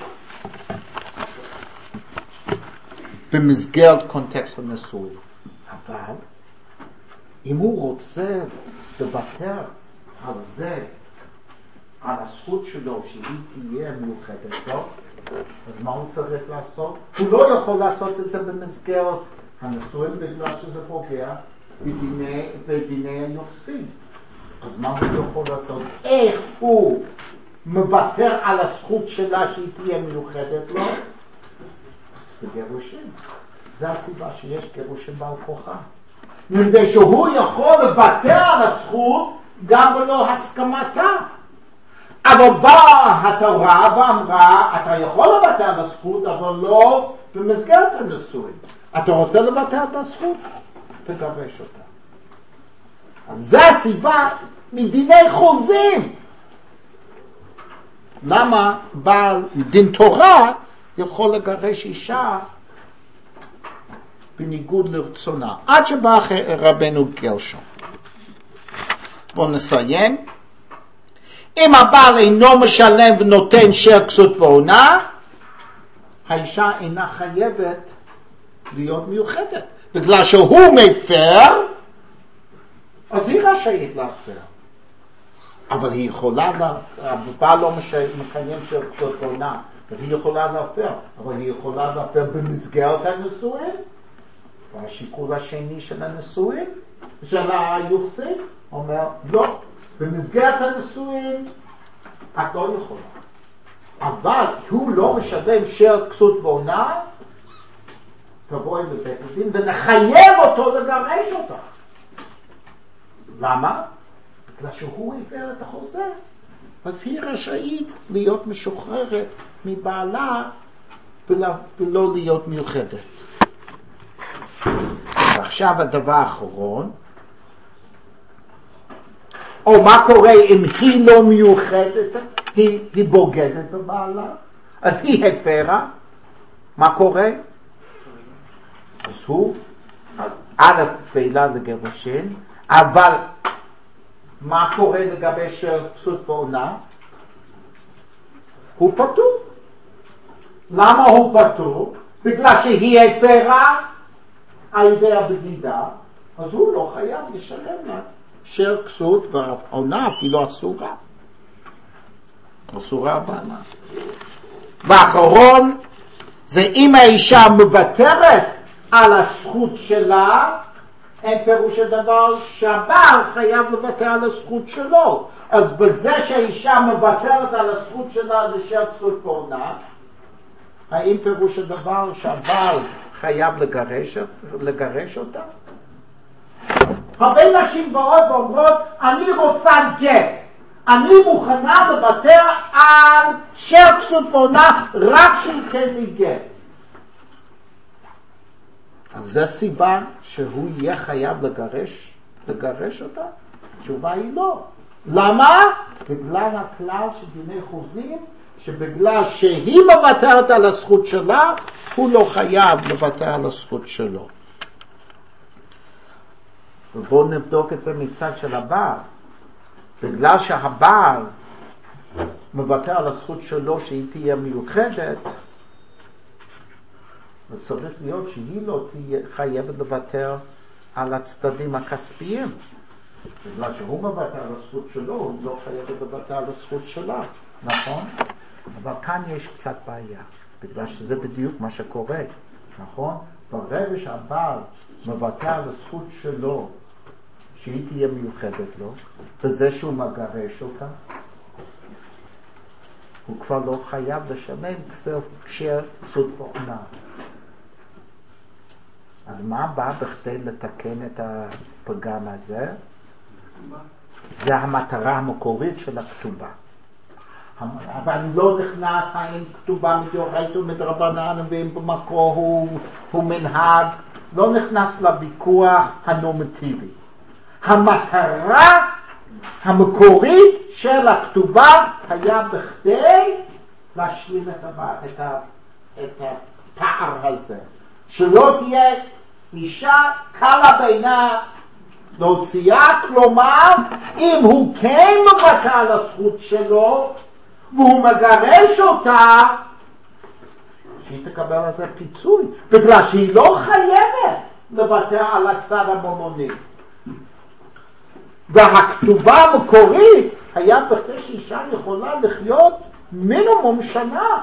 במסגרת קונטקסט הנישואין. אבל אם הוא רוצה לוותר על זה, על הזכות שלו שהיא תהיה מיוחדת לו, אז מה הוא צריך לעשות? הוא לא יכול לעשות את זה במסגרת הנישואין בגלל שזה פוגע בדיני, בדיני היוחסין. אז מה הוא יכול לעשות? איך הוא מוותר על הזכות שלה שהיא תהיה מיוחדת לו? בגירושים. זה הסיבה שיש גירושים בעל כוחה. מפני שהוא יכול לוותר על הזכות גם בלא הסכמתה. אבל באה התורה ואמרה, אתה יכול לוותר על הזכות, אבל לא במסגרת הנישואין. אתה רוצה לוותר על הזכות? תגרש אותה. אז זה הסיבה מדיני חוזים. למה בעל דין תורה יכול לגרש אישה בניגוד לרצונה? עד שבא רבנו גרשום. בואו נסיים. אם הבעל אינו משלם ונותן שיר כסות ועונה, האישה אינה חייבת להיות מיוחדת. בגלל שהוא מפר, אז היא רשאית להפר. אבל היא יכולה, הבעל לא מקיים שיר כסות ועונה, אז היא יכולה להפר. אבל היא יכולה להפר במסגרת הנישואין. והשיקול השני של הנישואין, של היוחסין, אומר, לא. במסגרת הנישואין את לא יכולה. אבל הוא לא משלם שיר כסות ועונה, תבואי לבית הדין ונחייב אותו לגרש אותה. למה? בגלל שהוא הפר את החוזה. אז היא רשאית להיות משוחררת מבעלה ולא, ולא להיות מיוחדת. ועכשיו הדבר האחרון, או מה קורה אם היא לא מיוחדת, היא, היא בוגדת בבעלה, אז היא הפרה, מה קורה? אז הוא, א' צאלה לגירושין, אבל מה קורה לגבי של כסות ועונה? הוא פטור. למה הוא פטור? בגלל שהיא הפרה על ידי הבגידה, אז הוא לא חייב לשלם לה. של כסות ועונה אפילו אסורה. אסורה בעלה. ואחרון, זה אם האישה מוותרת על הזכות שלה, אין פירוש הדבר שהבעל חייב לוותר על הזכות שלו. אז בזה שהאישה מוותרת על הזכות שלה לשל כסות ועונה, האם פירוש הדבר שהבעל חייב לגרש, לגרש אותה? הרבה נשים באות ואומרות, אני רוצה גט, אני מוכנה לוותר על שיר כסות ועונה רק שייתן לי גט. אז זו סיבה שהוא יהיה חייב לגרש, לגרש אותה? התשובה היא לא. למה? בגלל הכלל של דיני חוזים, שבגלל שהיא מוותרת על הזכות שלה, הוא לא חייב לוותר על הזכות שלו. ובואו נבדוק את זה מצד של הבעל. בגלל שהבעל מוותר על הזכות שלו שהיא תהיה מיוחדת, וצריך להיות שהיא לא תהיה חייבת לוותר על הצדדים הכספיים. בגלל שהוא מוותר על הזכות שלו, הוא לא חייבת לוותר על הזכות שלה. נכון? אבל כאן יש קצת בעיה, בגלל שזה בדיוק מה שקורה. נכון? ברגע שהבעל מוותר על הזכות שלו שהיא תהיה מיוחדת לו, וזה שהוא מגרש אותה, הוא כבר לא חייב לשלם קשר כסות ועונה. אז מה בא בכדי לתקן את הפגם הזה? זה המטרה המקורית של הכתובה. אבל אני לא נכנס האם כתובה מדאורייתא ומדרבנן ואם במקור הוא, הוא מנהג, לא נכנס לוויכוח הנורמטיבי. המטרה המקורית של הכתובה היה בכדי להשלים את, הבא, את, ה, את הפער הזה. שלא תהיה אישה קלה בינה להוציאה, כלומר, אם הוא כן מוותר על הזכות שלו, והוא מגרש אותה, שהיא תקבל על זה פיצוי, בגלל שהיא לא חייבת לוותר על הצד הממוני. והכתובה המקורית היה בכדי שאישה יכולה לחיות מינימום שנה.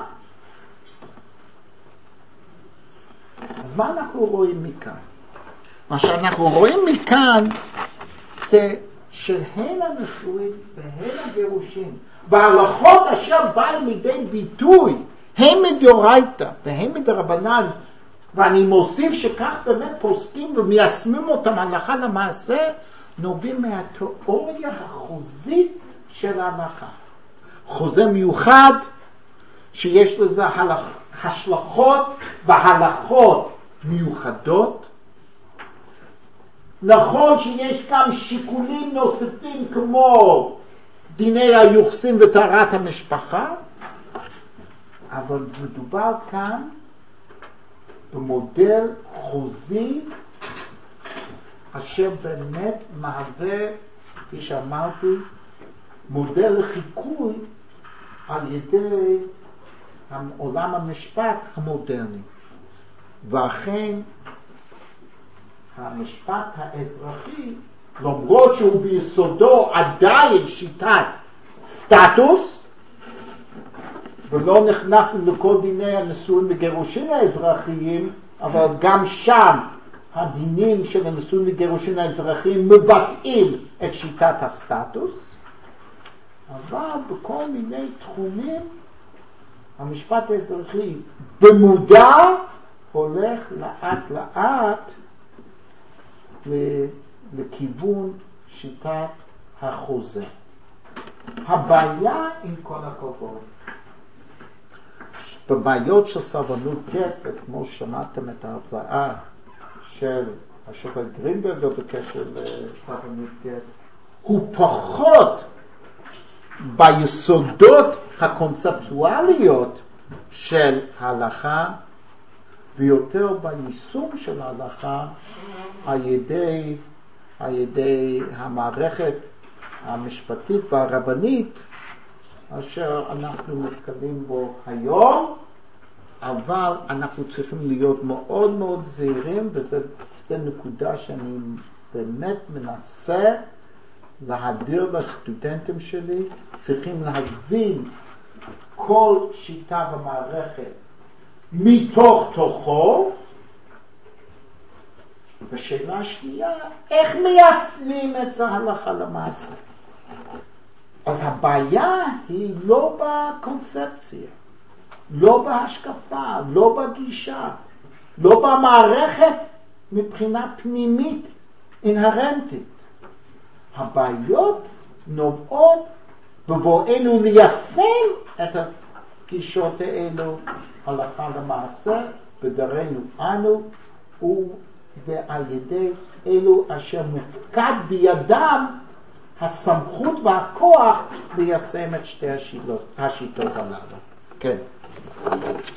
אז מה אנחנו רואים מכאן? מה שאנחנו רואים מכאן זה שהן הנישואים והן הגירושים וההלכות אשר באו לידי ביטוי הם מדאורייתא והם מדרבנן, ואני מוסיף שכך באמת פוסקים ומיישמים אותם הלכה למעשה, נובעים מהתיאוריה החוזית של ההלכה. חוזה מיוחד שיש לזה השלכות והלכות מיוחדות. נכון שיש גם שיקולים נוספים כמו דיני היוחסין וטהרת המשפחה, אבל מדובר כאן במודל חוזי אשר באמת מהווה, כפי שאמרתי, מודל לחיקוי על ידי עולם המשפט המודרני. ואכן המשפט האזרחי, למרות שהוא ביסודו עדיין שיטת סטטוס, ולא נכנס לכל דיני הנישואים וגירושים האזרחיים, אבל גם שם הדינים של הנישואים וגירושים האזרחיים מבטאים את שיטת הסטטוס, אבל בכל מיני תחומים המשפט האזרחי במודע הולך לאט לאט לכיוון שיטת החוזה. הבעיה עם כל הכבוד בבעיות של סרבנות גט, וכמו שמעתם את ההרצאה של השופט גרינברג בקשר לסרבנות גט, הוא פחות ביסודות הקונספטואליות של ההלכה ויותר ביישום של ההלכה על ידי, על ידי המערכת המשפטית והרבנית אשר אנחנו מתקדמים בו היום, אבל אנחנו צריכים להיות מאוד מאוד זהירים, וזו נקודה שאני באמת מנסה להעביר לסטודנטים שלי. צריכים להבין כל שיטה במערכת מתוך תוכו, ושאלה שנייה, איך מיישמים את זה הלכה למעשה? אז הבעיה היא לא בקונספציה, לא בהשקפה, לא בגישה, לא במערכת מבחינה פנימית אינהרנטית. הבעיות נובעות בבואנו ליישם את הגישות האלו הלכה למעשה בדרנו אנו ועל ידי אלו אשר מופקד בידם הסמכות והכוח ליישם את שתי השיטות, השיטות הללו. כן. מה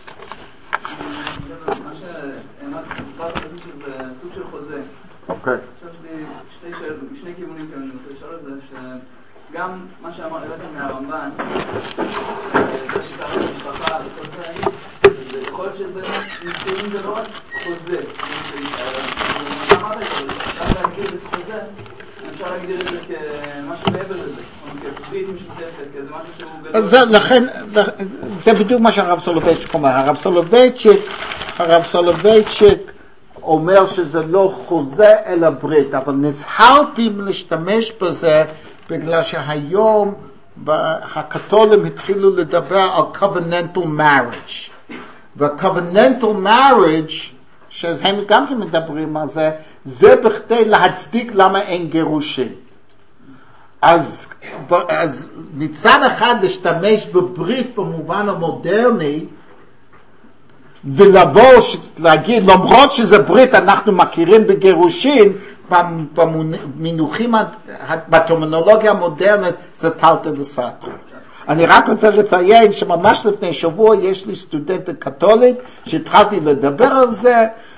שאמרת, זה סוג של חוזה. אוקיי. עכשיו יש לי שני כיוונים כאלה, אני רוצה לשאול את זה, שגם מה שאמר הבאתם מהרמב"ן, זה שיטה של משפחה וכל זה, זה יכול להיות שזה נישואים זה לא רק חוזה. מה אמרת את זה? אפשר להגדיר את חוזה, אפשר להגדיר את זה כמשהו מעבר לזה, כברית משותפת, כאיזה משהו שהוא גדול. זה לכן, זה בדיוק מה שהרב סולובייצ'יק אומר. הרב סולובייצ'יק, הרב סולובייצ'יק אומר שזה לא חוזה אלא ברית, אבל נזהרתי להשתמש בזה בגלל שהיום הקתולים התחילו לדבר על covenantal marriage, וה-covenantal marriage שהם גם כן מדברים על זה, זה בכדי להצדיק למה אין גירושים. אז, אז מצד אחד להשתמש בברית במובן המודרני, ולבוא להגיד, למרות שזה ברית אנחנו מכירים בגירושין, במינוחים, בטרמינולוגיה המודרנית זה תלתא דסתרי. אני רק רוצה לציין שממש לפני שבוע יש לי סטודנטית קתולית שהתחלתי לדבר על זה,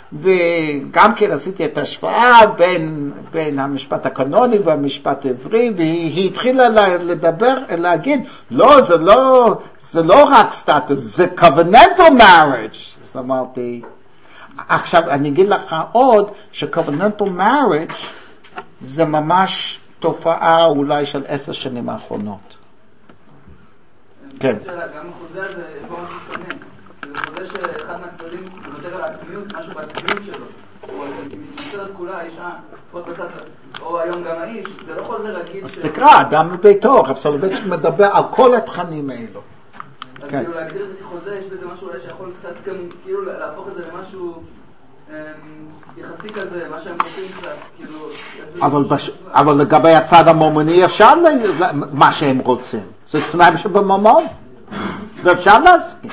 וגם כן עשיתי את השוואה בין, בין המשפט הקנוני והמשפט העברי, והיא התחילה לדבר, להגיד, לא, זה לא, זה לא רק סטטוס, זה covenantal marriage. אז אמרתי, עכשיו אני אגיד לך עוד, ש-covenantal marriage זה ממש תופעה אולי של עשר שנים האחרונות. כן. גם החוזה הזה בו משהו שונה. זה חוזה שאחד מהצדדים מוותר על העצמיות, משהו בעצמיות שלו. או מתנצלת כולה, האישה, לפחות בצד, או היום גם האיש, זה לא חוזה רגיל. אז תקרא, אדם מביתו, רב סולובייצ'יק מדבר על כל התכנים האלו. אז כאילו להגדיר את זה כחוזה, יש בזה משהו אולי שיכול קצת גם, כאילו להפוך את זה למשהו יחסי כזה, מה שהם רוצים קצת, כאילו... אבל לגבי הצד המומני אפשר מה שהם רוצים. זה תנאי שבממון. ואפשר להסכים.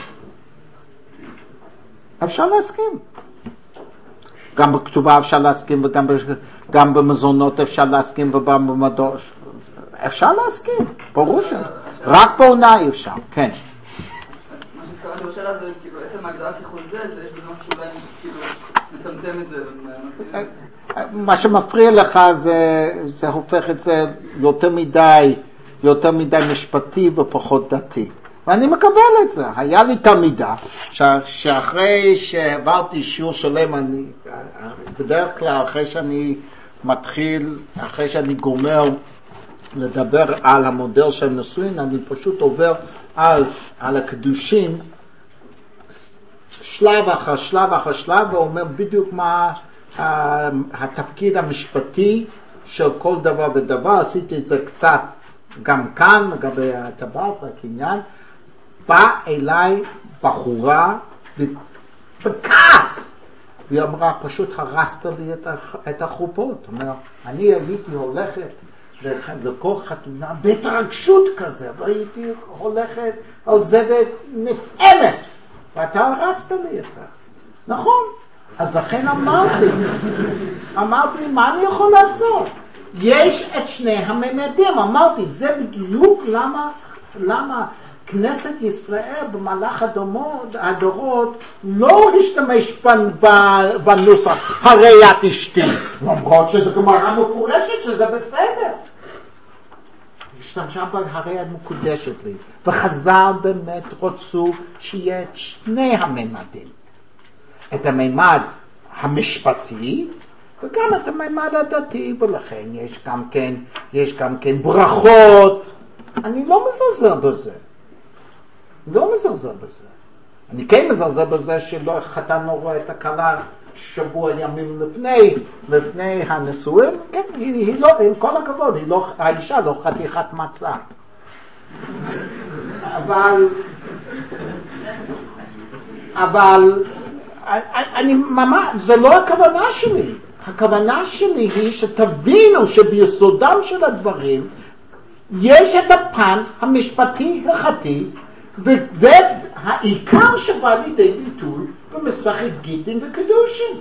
אפשר להסכים. גם בכתובה אפשר להסכים, וגם גם במזונות אפשר להסכים, וגם במדוש. אפשר להסכים, ברור ש... רק בעונה אפשר, כן. מה שהתכוונתי בשאלה זה, כאילו, עצם ההגדרה כחוזה, זה יש בזה משהו אולי, כאילו, מצמצם את זה. מה שמפריע לך זה, זה הופך את זה יותר מדי, יותר מדי משפטי ופחות דתי. ואני מקבל את זה. היה לי תלמידה, שאחרי שעברתי שיעור שלם, אני, בדרך כלל אחרי שאני מתחיל, אחרי שאני גומר לדבר על המודל של נישואין, אני פשוט עובר על, על הקדושים, שלב אחר שלב אחר שלב, ואומר בדיוק מה התפקיד המשפטי של כל דבר ודבר. עשיתי את זה קצת גם כאן, לגבי הטבעת והקניין. בא אליי בחורה בכעס, והיא אמרה, פשוט הרסת לי את החופות. אומר, אני הייתי הולכת לכל חתונה בהתרגשות כזה, והייתי הולכת עוזבת נפעמת, ואתה הרסת לי את זה. נכון. אז לכן אמרתי, אמרתי, מה אני יכול לעשות? יש את שני הממדים. אמרתי, זה בדיוק למה, למה כנסת ישראל במהלך הדורות, הדורות לא השתמש בנוסח, הרי את אשתי. למרות שזה גמרא מפורשת שזה בסדר. השתמשה בה, הרי את מקודשת לי. וחז"ל באמת רצו שיהיה את שני הממדים. את הממד המשפטי, וגם את הממד הדתי, ולכן יש גם כן, יש גם כן ברכות. אני לא מזלזל בזה. לא מזלזל בזה. אני כן מזלזל בזה שלא חתן לא רואה את הכלה שבוע ימים לפני, לפני הנישואים. כן, היא, היא לא, עם כל הכבוד, היא לא, האישה לא חתיכת מצה. אבל, אבל, אני ממש, זה לא הכוונה שלי. הכוונה שלי היא שתבינו שביסודם של הדברים יש את הפן המשפטי הלכתי, וזה העיקר שבא לידי ביטוי במסכת גיטין וקדושין.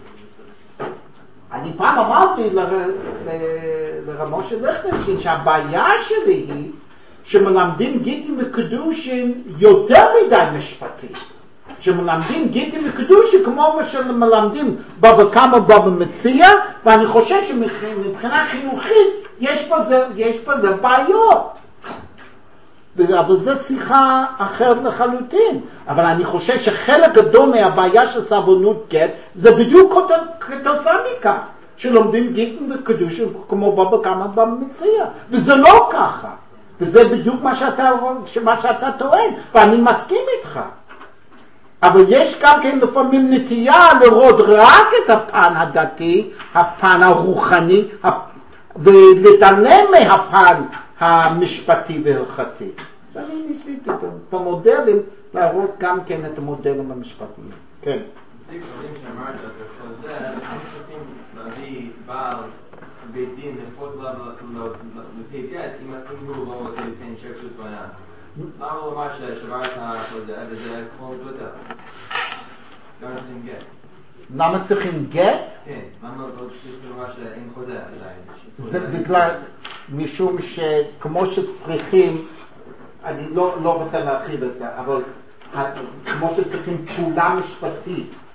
אני פעם אמרתי לרב משה ליכטנשטיין שהבעיה שלי היא שמלמדים גיטין וקדושין יותר מדי משפטי. שמלמדים גיטין וקדושין כמו שמלמדים בבא קמא ובבא מציעא, ואני חושב שמבחינה חינוכית יש בזה, יש בזה בעיות. אבל זו שיחה אחרת לחלוטין. אבל אני חושב שחלק גדול מהבעיה של סרבנות גט זה בדיוק כתוצאה מכך שלומדים גיטין וקדושין כמו בבא קמא ובבא מציעא, וזה לא ככה. וזה בדיוק מה שאתה, מה שאתה טוען, ואני מסכים איתך. אבל יש גם כן לפעמים נטייה לראות רק את הפן הדתי, הפן הרוחני, ולהתעלם מהפן המשפטי והלכתי. אז אני ניסיתי במודלים להראות גם כן את המודלים המשפטיים. כן. בדיוק דברים שאמרת, זה, אנחנו צריכים להביא בעל בית דין לפחות לתת גט, אם הוא לא רוצה לתת שרשות בעניין. למה הוא אמר ששבר את החוזה, וזה כמו דודה? למה צריכים גט? למה צריכים גט? כן, למה לא אמר שאין חוזה עדיין? זה בגלל, משום שכמו שצריכים, אני לא, לא רוצה להרחיב את זה, אבל כמו שצריכים פעולה משפטית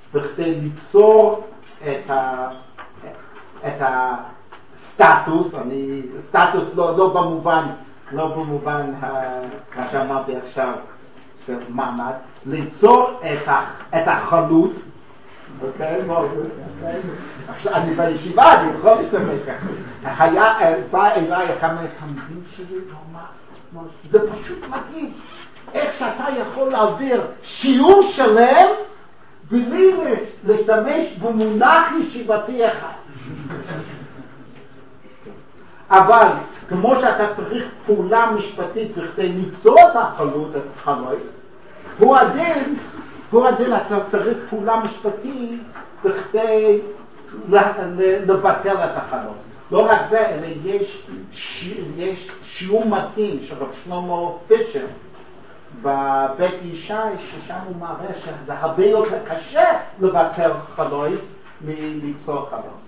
בכדי ליצור את ה... את הסטטוס, אני... סטטוס לא, לא במובן, לא במובן ה... מה שאמרתי עכשיו, של מעמד, ליצור את, ה... את החלות, אוקיי? עכשיו, אני בישיבה, אני יכול להשתמש ככה. היה, בא אליי אחד מהתלמידים שלי ואומר, זה פשוט מדהים, איך שאתה יכול להעביר שיעור שלם בלי להשתמש במונח ישיבתי אחד. אבל כמו שאתה צריך פעולה משפטית בכדי ליצור את החלות, את החלוס, הוא הדין, הוא הדין אתה צריך פעולה משפטית בכדי לבטל את החלוס. לא רק זה, אלא יש, יש שיעור מתאים של רב שלמה פישר בבית ישי, ששם הוא מראה שזה הרבה יותר קשה לבטל חלוס מליצור חלוס.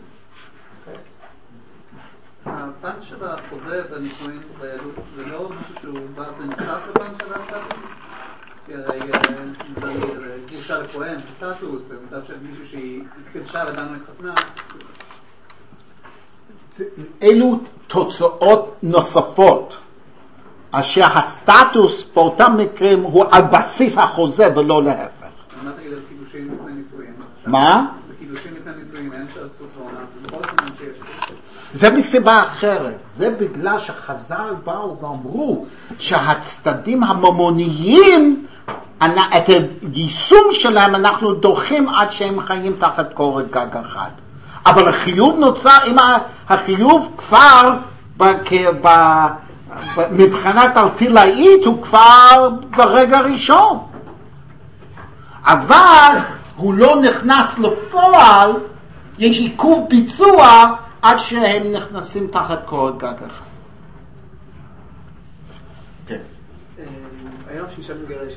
הפן של החוזה בנישואין ביהדות זה לא משהו שהוא בא בנוסף לפן של הסטטוס? כי הרי גרושה לכהן, סטטוס, מצב של מישהו שהיא התקדשה ודנו התחתנה. אלו תוצאות נוספות, אשר הסטטוס באותם מקרים הוא על בסיס החוזה ולא להפך. מה תגיד על קידושים לפני נישואין? מה? בקידושים לפני נישואין אין שרצות לעונה, בכל סימן שיש. זה מסיבה אחרת, זה בגלל שחז"ל באו ואמרו שהצדדים הממוניים, את היישום שלהם אנחנו דוחים עד שהם חיים תחת קורת גג אחד. אבל החיוב נוצר, אם החיוב כבר מבחינת ארטילאית הוא כבר ברגע הראשון. אבל הוא לא נכנס לפועל, יש עיכוב ביצוע עד שהם נכנסים תחת קורת גג אחד. כן. היום שאישה מגרשת,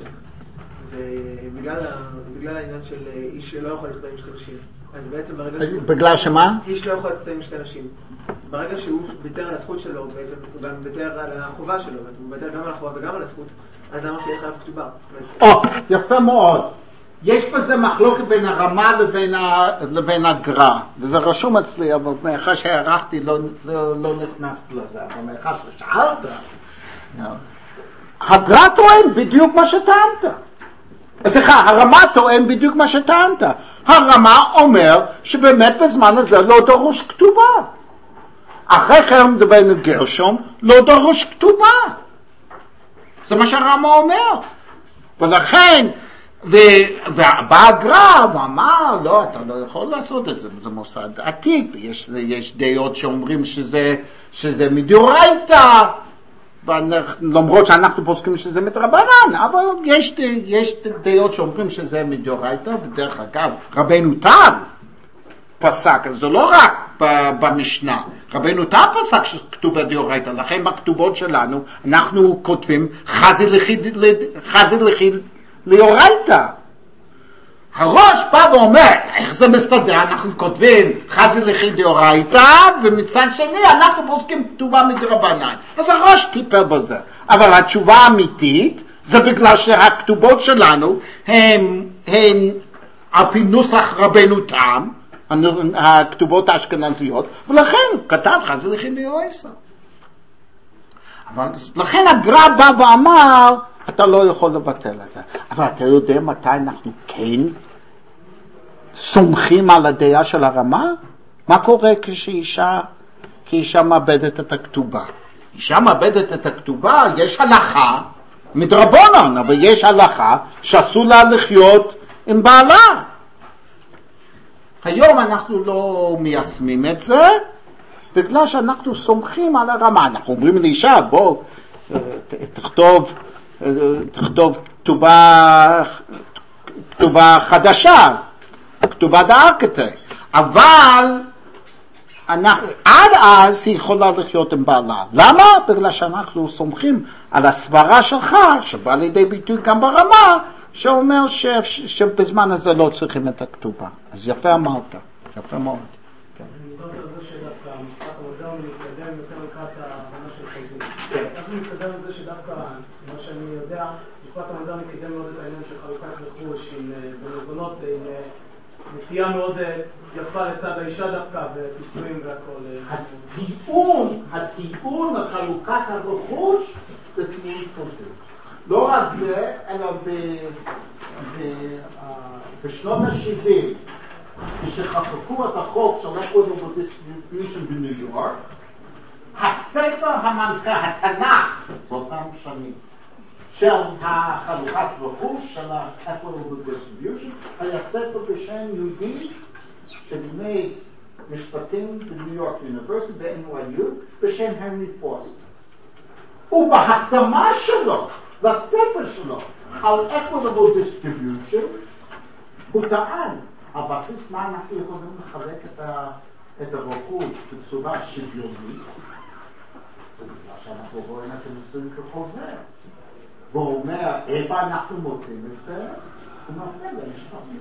ובגלל העניין של איש שלא יכול להתחתן עם שתי נשים, אז בעצם ברגע שהוא... בגלל שמה? איש לא יכול להתחתן עם שתי נשים. ברגע שהוא ביטר על הזכות שלו, בעצם הוא גם ביטר על החובה שלו, הוא ביטר גם על החובה וגם על הזכות, אז למה שיהיה חייב כתובה? או, יפה מאוד. יש בזה מחלוקת בין הרמה לבין, ה... לבין הגר"א, וזה רשום אצלי, אבל מאחר שהערכתי לא, לא, לא נכנסתי לזה, אבל מאחר ששאלת, הגר"א טוען בדיוק מה שטענת. סליחה, הרמה טוען בדיוק מה שטענת. הרמה אומר שבאמת בזמן הזה לא דרוש כתובה. אחרי כן בן גרשום לא דרוש כתובה. זה מה שהרמה אומר. ולכן, ובא הגר"א ואמר, לא, אתה לא יכול לעשות את זה, זה מוסד עתיק, ויש יש דעות שאומרים שזה, שזה מדאורייתא, למרות שאנחנו פוסקים שזה מדרבנן, אבל יש, יש דעות שאומרים שזה מדאורייתא, ודרך אגב, רבנו תם פסק, זה לא רק במשנה, רבנו תם פסק שכתובה דאורייתא, לכן בכתובות שלנו אנחנו כותבים חזי לכי לאורייתא. הראש בא ואומר, איך זה מסתדר? אנחנו כותבים חזי לכי דאורייתא, ומצד שני אנחנו פוסקים כתובה מדרבנן. אז הראש טיפל בזה. אבל התשובה האמיתית, זה בגלל שהכתובות שלנו הן, הן על פי נוסח רבנו תם, הכתובות האשכנזיות, ולכן כתב חזי לכי דאורייתא. אבל לכן הגר"א בא ואמר, אתה לא יכול לבטל את זה. אבל אתה יודע מתי אנחנו כן סומכים על הדעה של הרמה? מה קורה כשאישה, כשאישה מאבדת את הכתובה? אישה מאבדת את הכתובה, יש הלכה מדרבנן, אבל יש הלכה שאסור לה לחיות עם בעלה. היום אנחנו לא מיישמים את זה, בגלל שאנחנו סומכים על הרמה. אנחנו אומרים לאישה, בוא, תכתוב, תכתוב כתובה, כתובה חדשה, כתובה דארקטה, אבל אנחנו, עד אז היא יכולה לחיות עם בעלה. למה? בגלל שאנחנו סומכים על הסברה שלך, שבא לידי ביטוי גם ברמה, שאומר ש, שבזמן הזה לא צריכים את הכתובה. אז יפה אמרת, יפה מאוד. אני מדבר על זה שדווקא המשפט המודרני מתקדם יותר לקראת ההבנה של חייבים. אז אני מסתדר על זה שדווקא, מה שאני יודע, המשפט המודרני קידם מאוד את העניין של חלוקת רכוש עם במזונות, עם נטייה מאוד יפה לצד האישה דווקא, ופיצויים והכל. הטיעון, הטיעון לחלוקת הרכוש זה טיעון חוזר. לא רק זה, אלא בשנות ה-שבעים, כשחוקקו את החוק של Equitable Distribution בניו יורק, הספר המנחה, התנ"ך, באותם שנים, של החלוקת רכוש, של ה-Equitable Distribution, היה ספר בשם יהודי שבני משפטים בניו יורק יוניברסיטי, ב-אן וואי יו, בשם הנרי פוסטר. ובהקדמה שלו, לספר שלו, על Equitable Distribution, הוא טען, על בסיס מה אנחנו יכולים לחלק את, ה, את הרכוש בצורה שוויונית, זה מה שאנחנו רואים את הניסויים כחוזר. והוא אומר, איפה אנחנו מוצאים את זה? הוא מפנה למשפטים.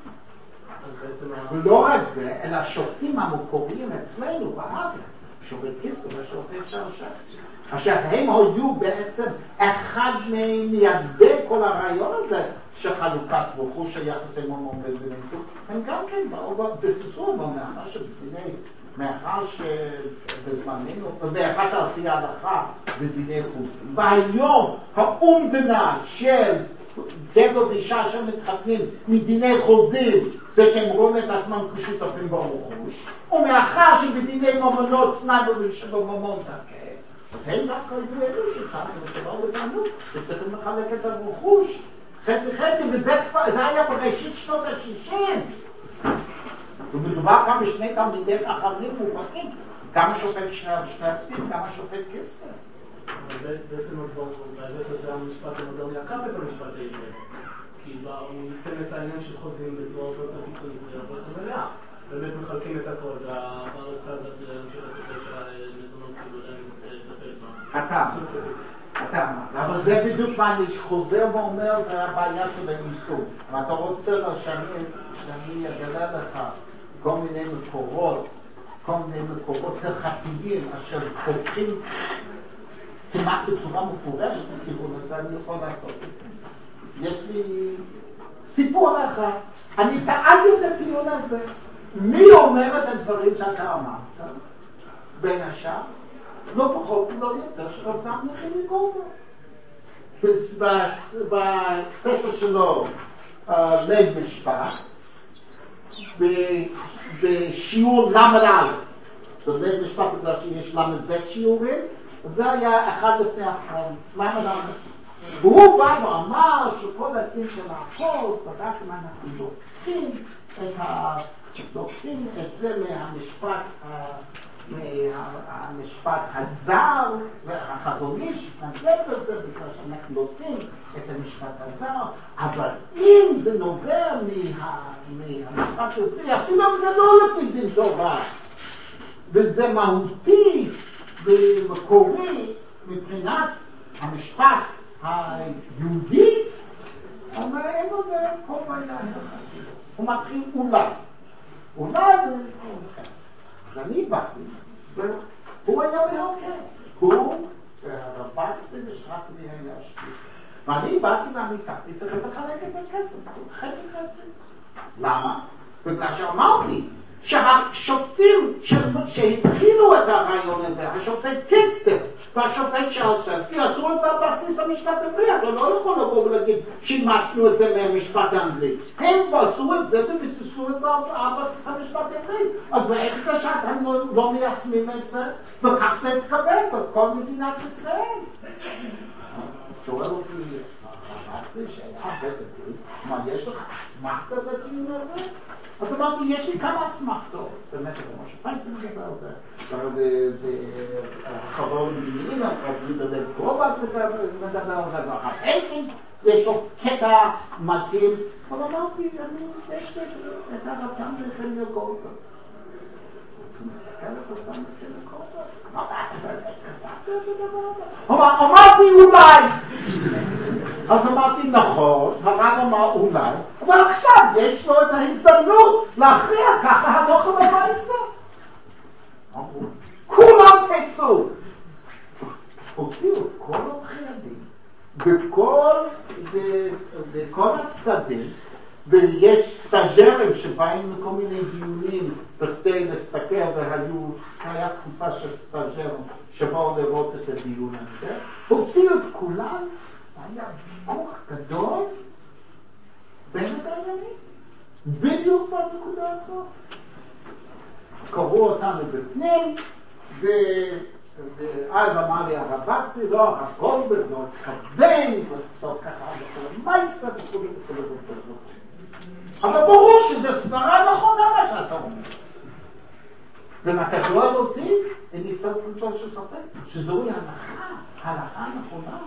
ולא רק זה, אלא השופטים המקוריים אצלנו בארץ, שופט קיסטר ושופט שרשת, אשר הם היו בעצם אחד ממייסדי כל הרעיון הזה של חלוקת רכוש היחסי ממון וביני זוג, הם גם כן באו בסיסו, אבל מאחר שבדיני, מאחר שבזמננו, ומאחר שעשי ההלכה בדיני חוץ. והיום האומדנה של גבר ואישה שמתחתנים מדיני חוזים זה שהם רואים את עצמם כשותפים ברכוש, ומאחר שבדיני ממונות תנאי בממון תקה, אז הם דווקא היו אלו ששם ושבאו לגמנו שצריכים לחלק את הרכוש חצי חצי, וזה היה בראשית שנות ה-שישים. ומדובר גם בשני תלמידי חכמים מובהקים, גם השופט שטרסקי, גם השופט קיסטר. בעצם בהיבט הזה המשפט המודרני עקף את המשפט העברי, כי הוא יישם את העניין של חוזים בצורה הרבה יותר קיצונית והרבה יותר מלאה. באמת מחלקים את הכל, והארץ חייבת להמשיך את שהמזונות כאילו לטפל בה. אתה, אתה, אבל זה בדיוק מה אני חוזר ואומר, זה הבעיה של הניסוי. ואתה רוצה שאני אגלה לך כל מיני מקורות, כל מיני מקורות הלכתיים אשר חוקרים כמעט בצורה מפורשת לכיוון הזה, אני יכול לעשות את זה. יש לי סיפור אחד, אני טענתי את הטיעון הזה. מי אומר את הדברים שאתה אמרת? בין השאר, לא פחות ולא יותר, שרצה מחילי גולדברג. בספר שלו, לב משפט, בשיעור למד א', בלב משפט בגלל שיש למד ב' שיעורים, זה היה אחד לפני האחרון, למד א'. והוא בא ואמר שכל הדין של הכל, סדק מה אנחנו לוקחים את ה... לוקחים את זה מהמשפט, מהמשפט הזר, והחזוני שתנגד לזה, בגלל שאנחנו לוקחים את המשפט הזר, אבל אם זה נובע מהמשפט העברי, אפילו אם זה לא לפי דין תורה, וזה מהותי ומקורי מבחינת המשפט היהודי, אבל אין לו זה כל בעיה. הוא מתחיל אולי. אולי זה נקרא. אז אני באתי, והוא היה בהוקר. הוא, רבצתי ושרקתי לי היה שקיף. ואני באתי ועמיתתי, צריך לחלק את הכסף. חצי חצי. למה? בגלל שאמרתי, שהשופטים שהתחילו את הרעיון הזה, השופט קיסטר והשופט שרסקי, עשו את זה על בסיס המשפט העברי, אבל לא יכול לבוא ולהגיד שאימצנו את זה מהמשפט האנגלי. הם עשו את זה וביססו את זה על בסיס המשפט העברי. אז איך זה שאתם לא מיישמים את זה? וכך זה התקבל בכל מדינת ישראל. שואל אותי, אמרתי שאלה בטח, מה, יש לך אסמכתה בדיון הזה? אז אמרתי, יש לי כמה אסמכתות, באמת, כמו שפיינטים מדבר על זה, בחברות מדינים, בבית גרובה מדבר על זה, ואחר אלקין, יש לו קטע מדהים, אבל אמרתי, אני, יש לי את הרצון לכם לגולדה. אז הוא מסתכל את הרצון לכם לגולדה, אמרתי אולי, אז אמרתי נכון, הרב אמר אולי, אבל עכשיו יש לו את ההזדמנות להכריע ככה הנוכל במעשה. כולם קצו. הוציאו את כל הבחירדים, בכל, בכל הצדדים, ויש סטאג'רים שבאים לכל מיני דיונים בכדי להסתכל, והיו, היה קבוצה של סטאג'רים שבאו לראות את הדיון הזה, הוציאו את כולם, היה ויכוח גדול בין הדיינים, בדיוק בנקודה הזאת. קראו אותנו בפנים, ו... ואז אמר לי הרב בקסי, לא, הרב גולדברג, לא התכוון, ובסוף ככה, מייסה וכו' וכו' וכו'. אבל ברור שזה סברה נכונה מה שאתה אומר. ואתה שואל אותי, אני קצת צלצול של ספק, שזוהי הלכה, הלכה נכונה.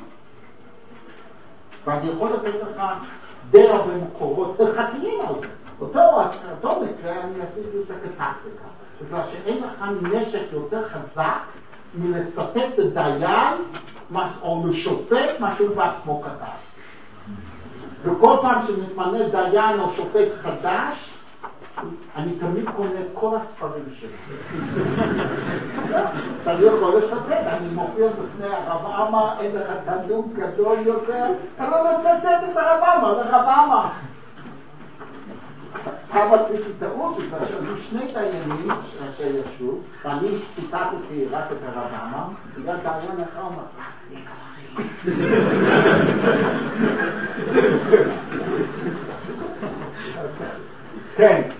ואני יכול לתת לך די הרבה מקורות הלכתיים על זה. אותו, אותו מקרה אני עשיתי את זה כטקטיקה. בגלל שאין לך נשק יותר חזק מלצטט לדיין או משופט מה שהוא בעצמו כתב. וכל פעם שמתמנה דיין או שופט חדש, אני תמיד קונה את כל הספרים שלי. אני יכול לצטט, אני מופיע בפני הרב עמאר, אין לך תנום גדול יותר, אתה לא לצטט את הרב עמאר, הרב עמאר. פעם עשיתי טעות, בגלל שהיו שני דיינים שישבו, ואני ציטטתי רק את הרב עמאר, בגלל דיין אחד אמר, כן.